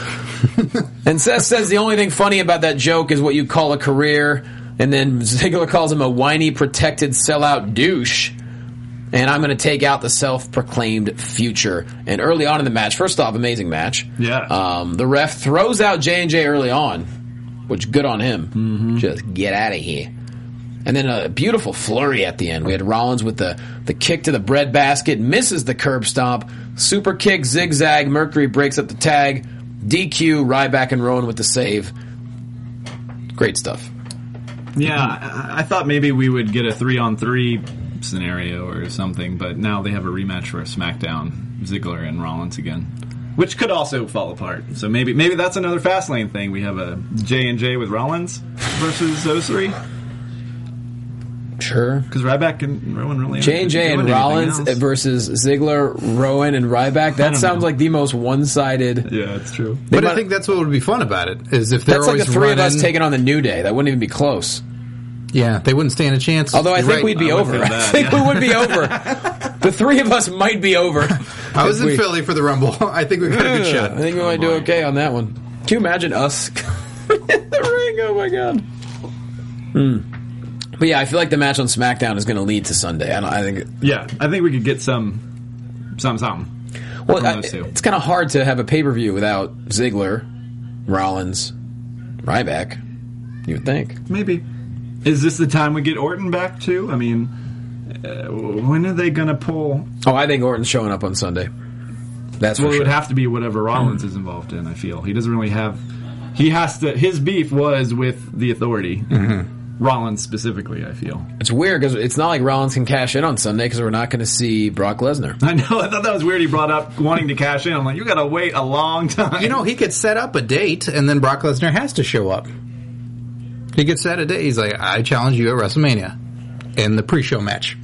And Seth says the only thing funny about that joke is what you call a career, and then Ziggler calls him a whiny, protected, sellout douche. And I'm going to take out the self-proclaimed future. And early on in the match, first off, amazing match. Yeah. Um, the ref throws out J and J early on, which good on him. Mm-hmm. Just get out of here. And then a beautiful flurry at the end. We had Rollins with the, the kick to the breadbasket, misses the curb stomp, super kick, zigzag, Mercury breaks up the tag, D Q, Ryback and Rowan with the save. Great stuff. Yeah, I, I thought maybe we would get a three-on-three scenario or something, but now they have a rematch for a SmackDown, Ziggler and Rollins again, which could also fall apart. So maybe maybe that's another Fastlane thing. We have a J and J with Rollins versus those three. Sure. Because Ryback and Rowan really J and J and Rollins else. versus Ziggler, Rowan, and Ryback. That sounds know. like the most one-sided. Yeah, it's true. But I think that's what would be fun about it, is if they're That's like always the three running, of us taking on the New Day. That wouldn't even be close. Yeah, they wouldn't stand a chance. Although I You're think right. we'd be I would over. feel I that, think yeah. we would be over. The three of us might be over. I was in we, Philly for the Rumble. I think we got a good I shot. think we might do okay on that one. Can you imagine us in the ring? Oh my god. Hmm. But yeah, I feel like the match on SmackDown is going to lead to Sunday. I, don't, I think. Yeah, I think we could get some, some, something. Well, from I, those two. it's kind of hard to have a pay per view without Ziggler, Rollins, Ryback. You would think. Maybe. Is this the time we get Orton back too? I mean, uh, when are they going to pull? Oh, I think Orton's showing up on Sunday. That's Well, for it sure. would have to be whatever Rollins is involved in. I feel he doesn't really have. He has to. His beef was with the Authority. Mm-hmm. Rollins specifically, I feel. It's weird because it's not like Rollins can cash in on Sunday because we're not going to see Brock Lesnar. I know. I thought that was weird. He brought up wanting to cash in. I'm like, you got to wait a long time. You know, he could set up a date, and then Brock Lesnar has to show up. He could set a date. He's like, I challenge you at WrestleMania in the pre-show match.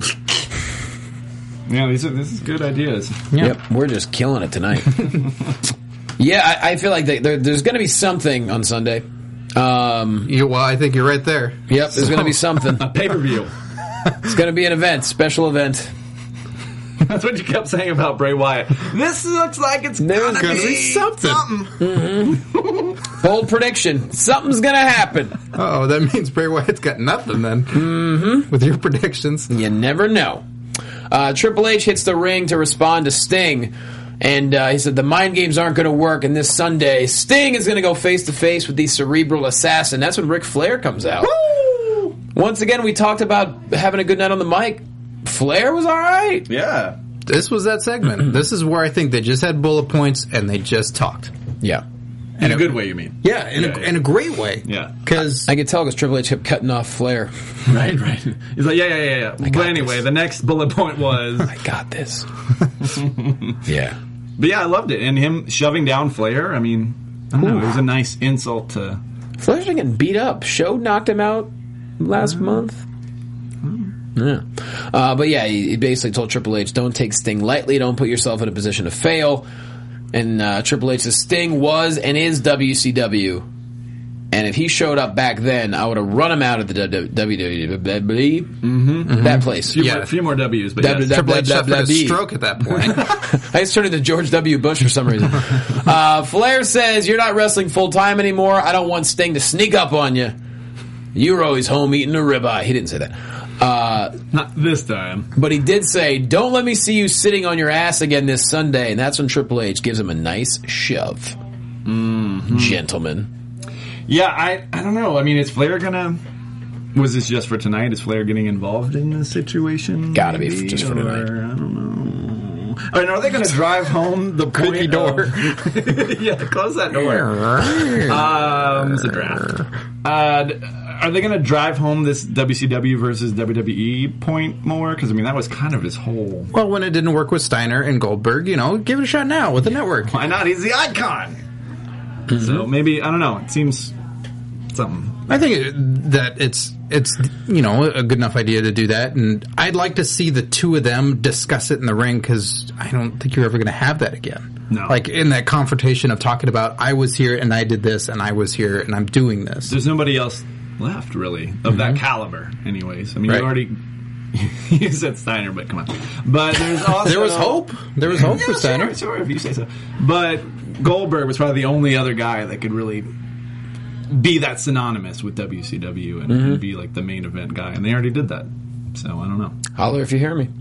Yeah, these are this is good ideas. Yeah. Yep, we're just killing it tonight. Yeah, I, I feel like they, there, there's going to be something on Sunday. Um, You, well, I think you're right there. yep, there's going to be something. A pay per view. It's going to be an event, special event. That's what you kept saying about Bray Wyatt. This looks like it's There's gonna, gonna be, be something. something. Bold prediction. Something's going to happen. Oh, that means Bray Wyatt's got nothing then. Mm-hmm. With your predictions. You never know. Uh, Triple H hits the ring to respond to Sting. And uh, he said the mind games aren't going to work, and this Sunday, Sting is going to go face-to-face with the cerebral assassin. That's when Ric Flair comes out. Woo! Once again, we talked about having a good night on the mic. Flair was all right. Yeah. This was that segment. This is where I think they just had bullet points and they just talked. Yeah. In a good way, you mean? Yeah, in, Yeah, a, yeah. in a great way. Yeah. Because I could tell because Triple H kept cutting off Flair. Right, right. He's like, yeah, yeah, yeah, yeah. But got anyway, this. the next bullet point was... I got this. Yeah. But yeah, I loved it. And him shoving down Flair, I mean, I don't know, it was a nice insult to... Flair's been getting beat up. Show knocked him out last month. Yeah. Uh, but yeah, he, he basically told Triple H, don't take Sting lightly, don't put yourself in a position to fail. And uh, Triple H says Sting was and is W C W. And if he showed up back then, I would have run him out of the W W E. Mm-hmm. That place. A few, Yeah. more, few more W's, but W- yes. Triple H blah, suffered blah, a blah. stroke at that point. I just turned into George W. Bush for some reason. Uh, Flair says, you're not wrestling full-time anymore. I don't want Sting to sneak up on you. You were always home eating a ribeye. He didn't say that. Uh, Not this time. but he did say, don't let me see you sitting on your ass again this Sunday. And that's when Triple H gives him a nice shove. Mm-hmm. Gentlemen. Yeah, I I don't know. I mean, is Flair gonna... Was this just for tonight? Is Flair getting involved in the situation? Gotta be maybe? just for Or, tonight. I don't know. I mean, are they going to drive home the Creaky point door. of- yeah, close that door. Um, it's a draft. Uh, d- are they going to drive home this W C W versus W W E point more? Because, I mean, that was kind of his whole... Well, when it didn't work with Steiner and Goldberg, you know, give it a shot now with the network. Why not? He's the icon! Mm-hmm. So, maybe, I don't know. It seems something. I think it, that it's it's you know a good enough idea to do that, and I'd like to see the two of them discuss it in the ring because I don't think you're ever going to have that again. No. Like in that confrontation of talking about I was here and I did this and I was here and I'm doing this. There's nobody else left, really, of that caliber, anyways. I mean, Right. you already You said Steiner, but come on. But there's also There was hope. There was hope yeah, for Steiner. Sure, sure, if you say so. But Goldberg was probably the only other guy that could really be that synonymous with W C W and, Mm-hmm. and be like the main event guy, and they already did that. So I don't know. Holler if you hear me.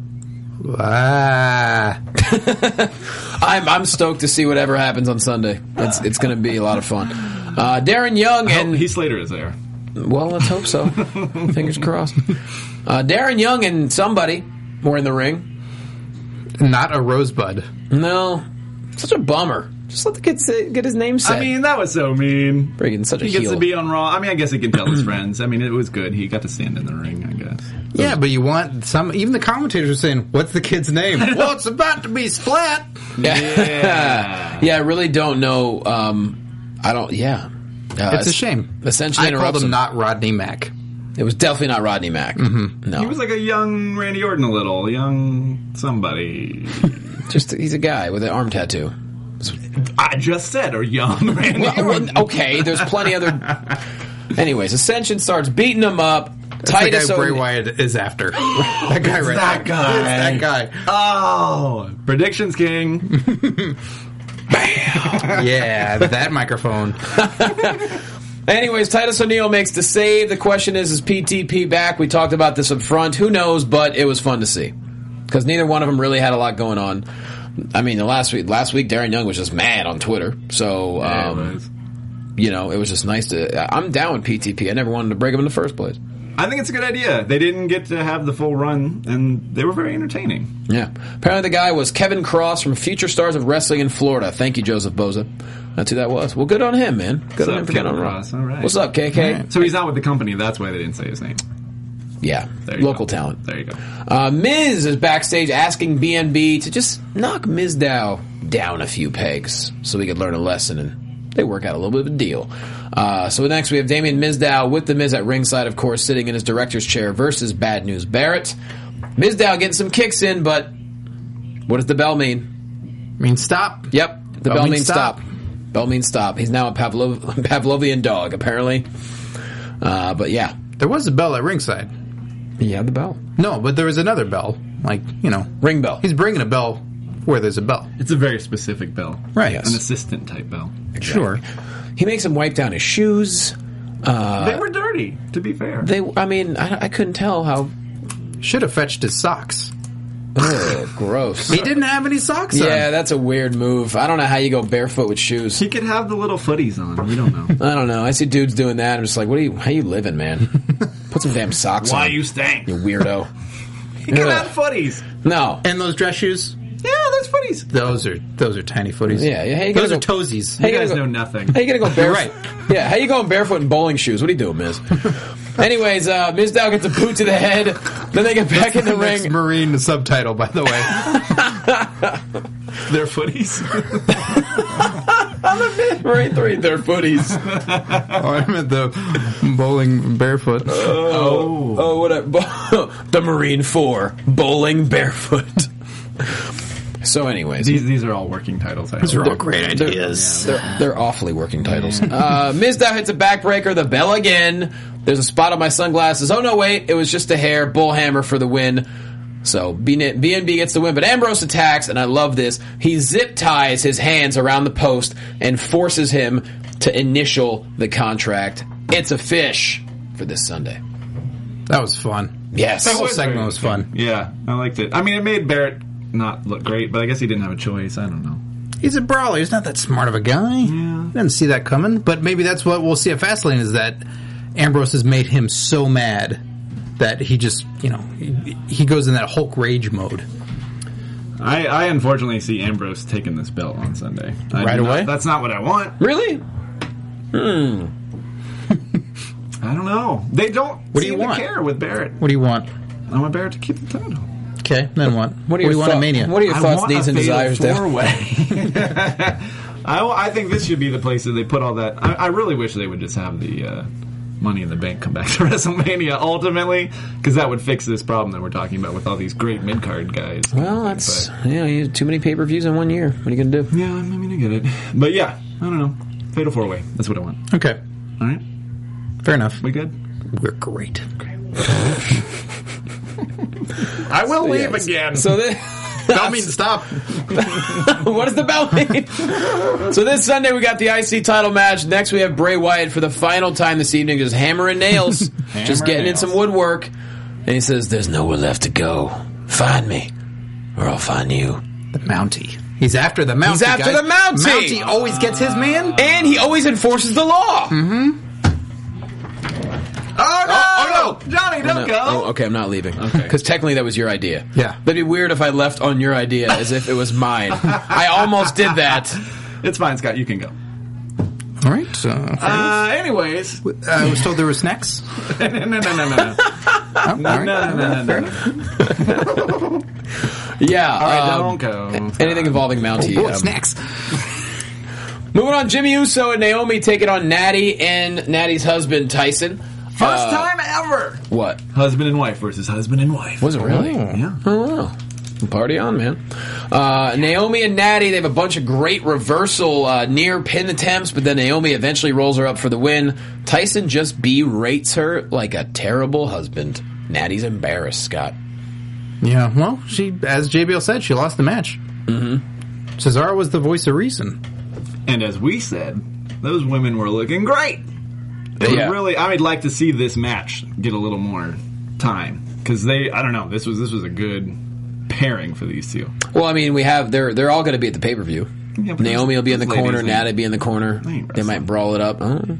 Ah. I'm I'm stoked to see whatever happens on Sunday. It's it's going to be a lot of fun. Uh, Darren Young and Oh, Heath Slater is there. well, let's hope so. Fingers crossed. Uh, Darren Young and somebody were in the ring. Not a rosebud. No, such a bummer. Just let the kid say, get his name said. I mean, that was so mean. Friggin' such a He gets heel. to be on Raw. I mean, I guess he can tell his friends. I mean, it was good. He got to stand in the ring, I guess. Yeah, but you want some. Even the commentators are saying, "What's the kid's name?" Well, it's about to be Splat. Yeah, yeah. I really don't know. Um, I don't. Yeah, uh, It's a shame. Essentially, I called interrupts him him. not Rodney Mack. It was definitely not Rodney Mack. Mm-hmm. No, He was like a young Randy Orton, a little young somebody. just he's a guy with an arm tattoo. I just said, or young Randy Well, Orton. well, okay, there's plenty other. Anyways, Ascension starts beating him up. That's Titus the guy Bray O'Neil- Wyatt is after. That guy right that there. guy. It's that guy. Oh, predictions king. Yeah, that microphone. Anyways, Titus O'Neil makes the save. The question is, is P T P back? We talked about this up front. Who knows? But it was fun to see because neither one of them really had a lot going on. I mean, the last week, last week, Darren Young was just mad on Twitter. So, Yeah, um, it was. you know, it was just nice to. I'm down with P T P. I never wanted to break him in the first place. I think it's a good idea. They didn't get to have the full run, and they were very entertaining. Yeah. Apparently, the guy was Kevin Cross from Future Stars of Wrestling in Florida. Thank you, Joseph Boza. That's who that was. Well, good on him, man. Good What's on him up, for getting Kevin on Raw. Cross? All right. What's up, K K? So he's not with the company. That's why they didn't say his name. Yeah. There you Local go. talent. There you go. Uh, Miz is backstage asking B N B to just knock Mizdow down a few pegs so we could learn a lesson, and they work out a little bit of a deal. Uh, so next we have Damien Mizdow with the Miz at ringside, of course, sitting in his director's chair versus Bad News Barrett. Mizdow getting some kicks in, but what does the bell mean? I mean, stop. Yep, the bell, means stop. Bell means stop. He's now a Pavlov- Pavlovian dog, apparently. Uh, but yeah, There was a bell at ringside. he had the bell. No, but there was another bell. Like, you know. Ring bell. He's bringing a bell where there's a bell. It's a very specific bell. Right. An assistant type bell. Sure. He makes him wipe down his shoes. they were dirty, to be fair. They, I mean, I, I couldn't tell how. Should have fetched his socks. Ugh, gross. He didn't have any socks on. Yeah, that's a weird move. I don't know how you go barefoot with shoes. he could have the little footies on. You don't know. I don't know. I see dudes doing that. I'm just like, what are you? How you living, man? Put some damn socks Why on. you stank? You weirdo. He could Ugh. have footies. No. And those dress shoes? Yeah, there's footies. Those are those are tiny footies. Yeah, yeah. How you Those gonna are go- toesies. How You you guys gonna know go, nothing. How you gonna go barefoot? Right. Yeah. How you going barefoot in bowling shoes? What are you doing, Miz? Anyways, uh, Mizdow gets a boot to the head. Then they get back in the Next ring. Marine subtitle, by the way. They're footies. Marine three, they're footies. Oh, I meant the bowling barefoot. Oh. Oh, what a the Marine Four bowling barefoot. So, anyways, These these are all working titles. I These hope. are all great ideas. they're, they're awfully working titles. Uh, Mizdow hits a backbreaker, the bell again. There's a spot on my sunglasses. Oh no, wait, it was just a hair. Bullhammer for the win. So B N B gets the win, but Ambrose attacks, and I love this. He zip ties his hands around the post and forces him to initial the contract. It's a fish for this Sunday. That was fun. Yes. That whole was segment very was good. fun. Yeah, I liked it. I mean, it made Barrett not look great, but I guess he didn't have a choice. I don't know. He's a brawler. He's not that smart of a guy. Yeah. Didn't see that coming. But maybe that's what we'll see at Fastlane is that Ambrose has made him so mad that he just, you know, he, he goes in that Hulk rage mode. I, I unfortunately see Ambrose taking this belt on Sunday. I Right do not- away? That's not what I want. Really? I don't know. They don't What do you seem to want? care with Barrett. What do you want? I want Barrett to keep the title. Okay, then what? What are your do you want thought- at Mania? What are your I thoughts, want needs, a and fatal desires, Dale? four-way. I, I think this should be the place that they put all that. I, I really wish they would just have the uh, Money in the Bank come back to WrestleMania ultimately, because that would fix this problem that we're talking about with all these great mid card guys. Well, that's But, yeah. You too many pay per views in one year. What are you gonna do? yeah, I mean, I get it, but yeah, I don't know. Fatal four way. That's what I want. Okay, All right, fair enough. we good? We're great. I will So, leave yes. again. So this. Don't mean stop. What does the bell mean? So this Sunday we got the I C title match. Next we have Bray Wyatt for the final time this evening, just hammering nails, just getting in nails. some woodwork. And he says, "There's nowhere left to go. Find me, or I'll find you." The Mountie. He's after the Mountie. He's after guys. the Mountie. Mountie always gets his man. And he always enforces the law. oh, no! Oh, oh, Johnny, don't No, go! oh, okay, I'm not leaving. Because technically that was your idea. Yeah. That'd be weird if I left on your idea as if it was mine. I almost did that. It's fine, Scott. You can go. All right. So, uh, Uh, anyways. I was told there were snacks. no, no, no, no, no. Oh, all No, right. no, no, no, no. Yeah. All right, um, don't go. Anything involving Mountie. Oh, um, snacks. Moving on, Jimmy Uso and Naomi take it on Natty and Natty's husband, Tyson. First Uh, time ever. What? Husband and wife versus husband and wife. Was it really? Yeah. Oh, wow. Party on, man. Uh, Naomi and Natty, they have a bunch of great reversal uh, near pin attempts, but then Naomi eventually rolls her up for the win. Tyson just berates her like a terrible husband. Natty's embarrassed, Scott. Yeah. Well, she, as J B L said, she lost the match. Mm-hmm. Cesaro was the voice of reason. And as we said, those women were looking great. It Yeah. was really, I would like to see this match get a little more time. Because they, I don't know, this was this was a good pairing for these two. Well, I mean, we have they're they're all going to be at the pay per view. Yeah, but Naomi will be in the those corner, ladies Natty ain't- be in the corner. they ain't They might wrestling. brawl it up. Oh.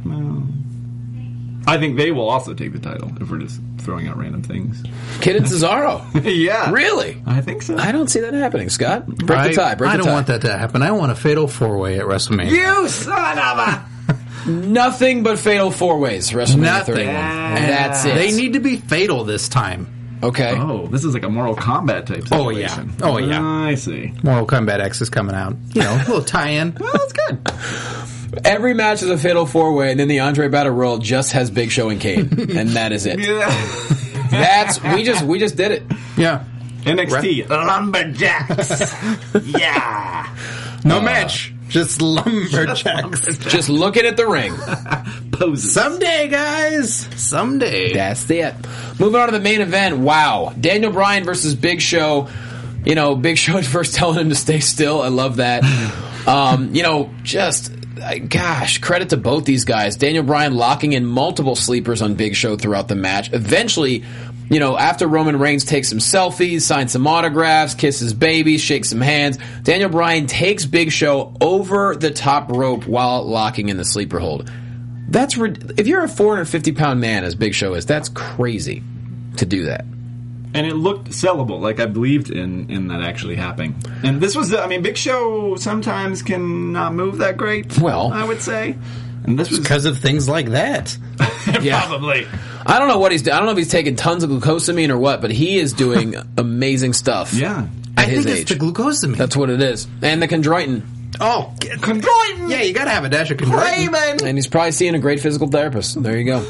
I think they will also take the title if we're just throwing out random things. Kid and Cesaro. yeah. Really? I think so. I don't see that happening, Scott. Break I, the tie. Break I the don't tie. want that to happen. I want a fatal four way at WrestleMania. You son of a... Nothing but fatal four ways. WrestleMania Nothing. thirty-one. And that's it. They need to be fatal this time. Okay. Oh, this is like a Mortal Kombat type Oh, yeah. situation. Oh, yeah. I see. Mortal Kombat X is coming out. You know, a little tie-in. Well, that's good. Every match is a fatal four way, and then the Andre Battle Royal just has Big Show and Kane, and that is it. Yeah. That's we just we just did it. Yeah. N X T. Lumberjacks. yeah. No match. Just lumberjacks. Just looking at the ring. Poses. Someday, guys. Someday. That's it. Moving on to the main event. Wow, Daniel Bryan versus Big Show. You know, Big Show at first telling him to stay still. I love that. Um, you know, just. Gosh, credit to both these guys. Daniel Bryan locking in multiple sleepers on Big Show throughout the match. Eventually, you know, after Roman Reigns takes some selfies, signs some autographs, kisses babies, shakes some hands, Daniel Bryan takes Big Show over the top rope while locking in the sleeper hold. That's rid- if you're a four hundred fifty pound man, as Big Show is, that's crazy to do that. And it looked sellable, like I believed in, in that actually happening. And this was, the, I mean, Big Show sometimes can not move that great. Well. I would say. And this was Because of things like that. Yeah. probably. I don't know what he's doing. I don't know if he's taking tons of glucosamine or what, but he is doing amazing stuff. Yeah. At I his think age. it's the glucosamine. That's what it is. And the chondroitin. oh, Chondroitin! yeah, you gotta have a dash of chondroitin. Raymond! And he's probably seeing a great physical therapist. There you go.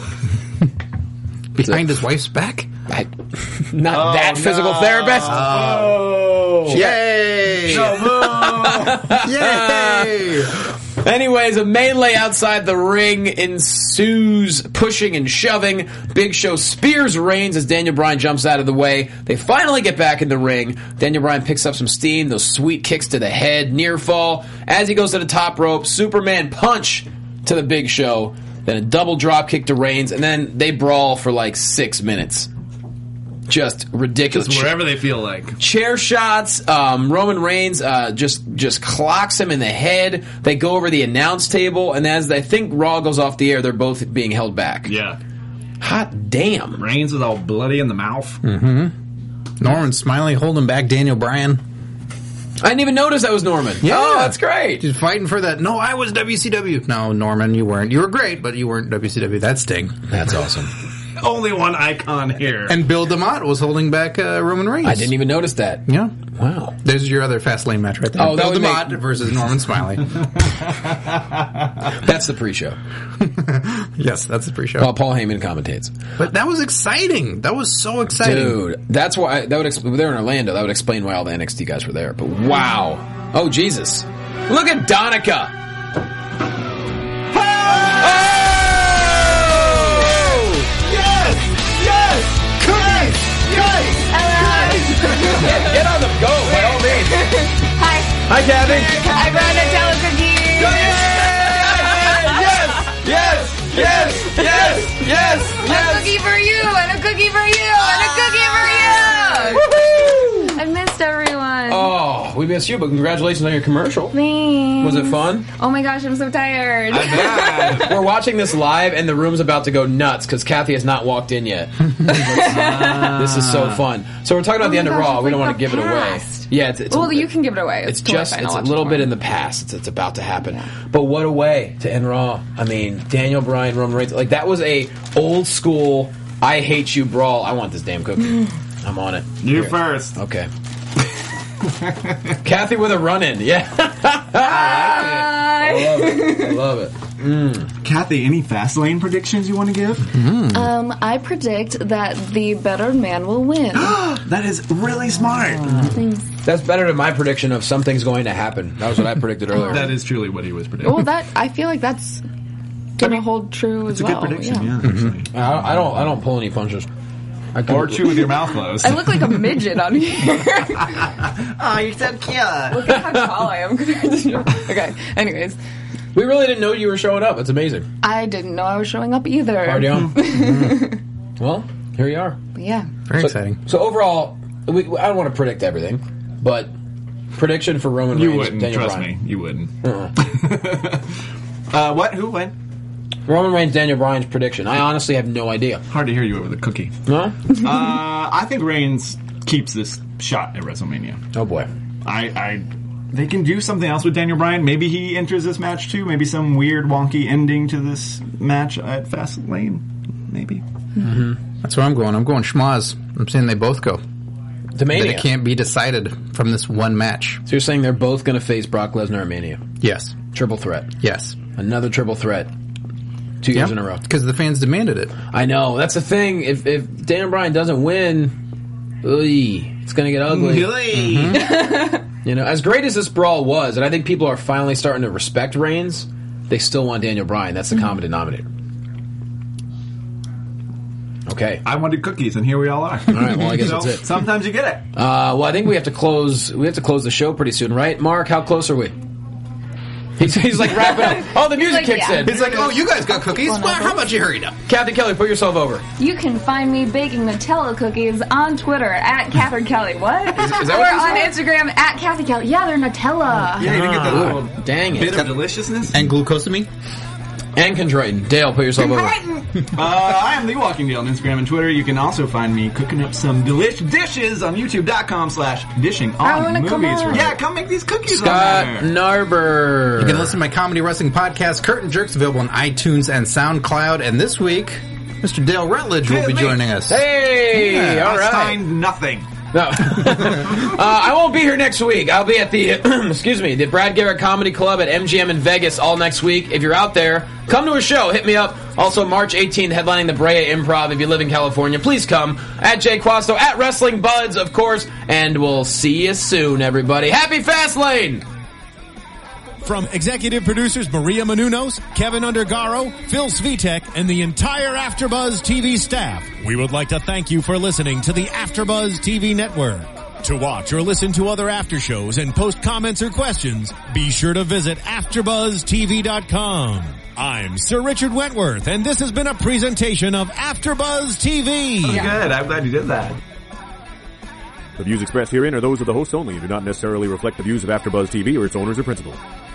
Behind his wife's back. I, not that physical therapist. Oh! Yay! Yay! Anyways, a melee outside the ring ensues, pushing and shoving. Big Show spears Reigns as Daniel Bryan jumps out of the way. They finally get back in the ring. Daniel Bryan picks up some steam, those sweet kicks to the head, near fall. As he goes to the top rope, Superman punch to the Big Show, then a double drop kick to Reigns, and then they brawl for like six minutes. Just ridiculous. Just wherever they feel like. Chair shots. Um, Roman Reigns uh, just just clocks him in the head. They go over the announce table, and as I think Raw goes off the air, they're both being held back. Yeah. Hot damn! Reigns was all bloody in the mouth. Norman Smiley holding back Daniel Bryan. I didn't even notice that was Norman. Yeah. Oh, that's great. He's fighting for that. No, I was W C W. No, Norman, you weren't. You were great, but you weren't W C W. That's Sting. That's awesome. Only one icon here. And Bill DeMott was holding back uh, Roman Reigns. I didn't even notice that. Yeah. Wow. There's your other fast lane match right there. Oh, that Bill would DeMott make- versus Norman Smiley. That's the pre-show. Yes, that's the pre-show. While Paul Heyman commentates. But that was exciting. That was so exciting. Dude, that's why that would exp- they're in Orlando. That would explain why all the N X T guys were there. But wow, oh Jesus, look at Donica. Yes! Yes! Yes! Yes! Get, get on the go, by all means. Hi. Hi, Kathy. I brought Nutella cookies. Yes, yes, yes, yes, yes, A yes. cookie for you, and a cookie for you, and a cookie for you. Woohoo! I missed everyone. Oh, we missed you, but congratulations on your commercial. Thanks. Was it fun? Oh my gosh, I'm so tired. We're watching this live, and the room's about to go nuts because Kathy has not walked in yet. This is so fun. So we're talking about Oh the my end of gosh, Raw. it's We don't like want to the give it away. past. Yeah, it's, it's well, a, you can give it away. It's totally just fine. it's I'll a watch little it bit tomorrow. in the past. It's, it's about to happen. But what a way to end Raw. I mean, Daniel Bryan, Roman Reigns. Like, that was a old school I hate you brawl. I want this damn cookie. I'm on it. You Here. first. Okay. Kathy with a run-in. Yeah. I love it. I love it. Mm. Kathy, any Fastlane predictions you want to give? Mm. Um, I predict that the better man will win. That is really smart. That's better than my prediction of something's going to happen. That was what I predicted earlier. That is truly what he was predicting. Well, that I feel like that's gonna hold true as It's a well. good prediction, yeah. Mm-hmm. I, I don't. I don't pull any punches. I Or chew with your mouth closed. I look like a midget on here. Oh, you're so cute. Look at how tall I am compared to you. Okay. Anyways, We really didn't know you were showing up. It's amazing. I didn't know I was showing up either. Party on. Mm. Well, here you are. Yeah. Very So, exciting. so overall, we, I don't want to predict everything, but prediction for Roman You Reigns, wouldn't, Daniel trust Bryan. me. You wouldn't. Uh-uh. Uh, what? Who? When? Roman Reigns, Daniel Bryan's prediction. I honestly have no idea. Hard to hear you over the cookie. No? uh, I think Reigns keeps this shot at WrestleMania. Oh boy. I, I, they can do something else with Daniel Bryan. Maybe he enters this match too. Maybe some weird, wonky ending to this match at Fastlane. Maybe. Mm-hmm. That's where I'm going. I'm going schmaz. I'm saying they both go. To Mania. That it can't be decided from this one match. So you're saying they're both going to face Brock Lesnar at Mania? Yes. Triple threat. Yes. Another triple threat. Two years Yep. in a row. Because the fans demanded it. I know. That's the thing. If if Daniel Bryan doesn't win, oy, it's going to get ugly. Mm-hmm. You know, as great as this brawl was, and I think people are finally starting to respect Reigns, they still want Daniel Bryan. That's the Mm-hmm. common denominator. Okay. I wanted cookies, and here we all are. All right. Well, I guess So, that's it. Sometimes you get it. Uh, well, I think we have to close. We have to close the show pretty soon, right? Mark, how close are we? He's, he's like wrapping up. Oh, the music like, kicks yeah. in. It's like, oh, you guys got cookies? Well, how about you hurry up? Kathy Kelly, put yourself over. You can find me baking Nutella cookies on Twitter at Catherine Kelly. What? Is- is that or what you on Instagram at Kathy Kelly. Yeah, they're Nutella. Yeah, you didn't get that Oh, little dang bit it. of deliciousness. And glucosamine? And Condriton. Dale, put yourself over. Uh, I am The Walking Deal on Instagram and Twitter. You can also find me cooking up some delish dishes on youtube.com slash dishing I on wanna movies. come on. Yeah, come make these cookies Scott on there. Narber. You can listen to my comedy wrestling podcast, Curtain Jerks, available on iTunes and SoundCloud. And this week, Mister Dale Rutledge will Hey, be me. joining us. Hey, Yeah, all I right. signed nothing. No. uh, I won't be here next week. I'll be at the, excuse me, the Brad Garrett Comedy Club at M G M in Vegas all next week. If you're out there, come to a show. Hit me up. Also, March eighteenth, headlining the Brea Improv. If you live in California, please come. At Jay Quasto, at Wrestling Buds, of course. And we'll see you soon, everybody. Happy Fastlane! From executive producers Maria Menounos, Kevin Undergaro, Phil Svitek, and the entire AfterBuzz T V staff, we would like to thank you for listening to the AfterBuzz T V network. To watch or listen to other after shows and post comments or questions, be sure to visit after buzz T V dot com. I'm Sir Richard Wentworth, and this has been a presentation of AfterBuzz T V. Good. I'm glad you did that. The views expressed herein are those of the hosts only and do not necessarily reflect the views of AfterBuzz T V or its owners or principals.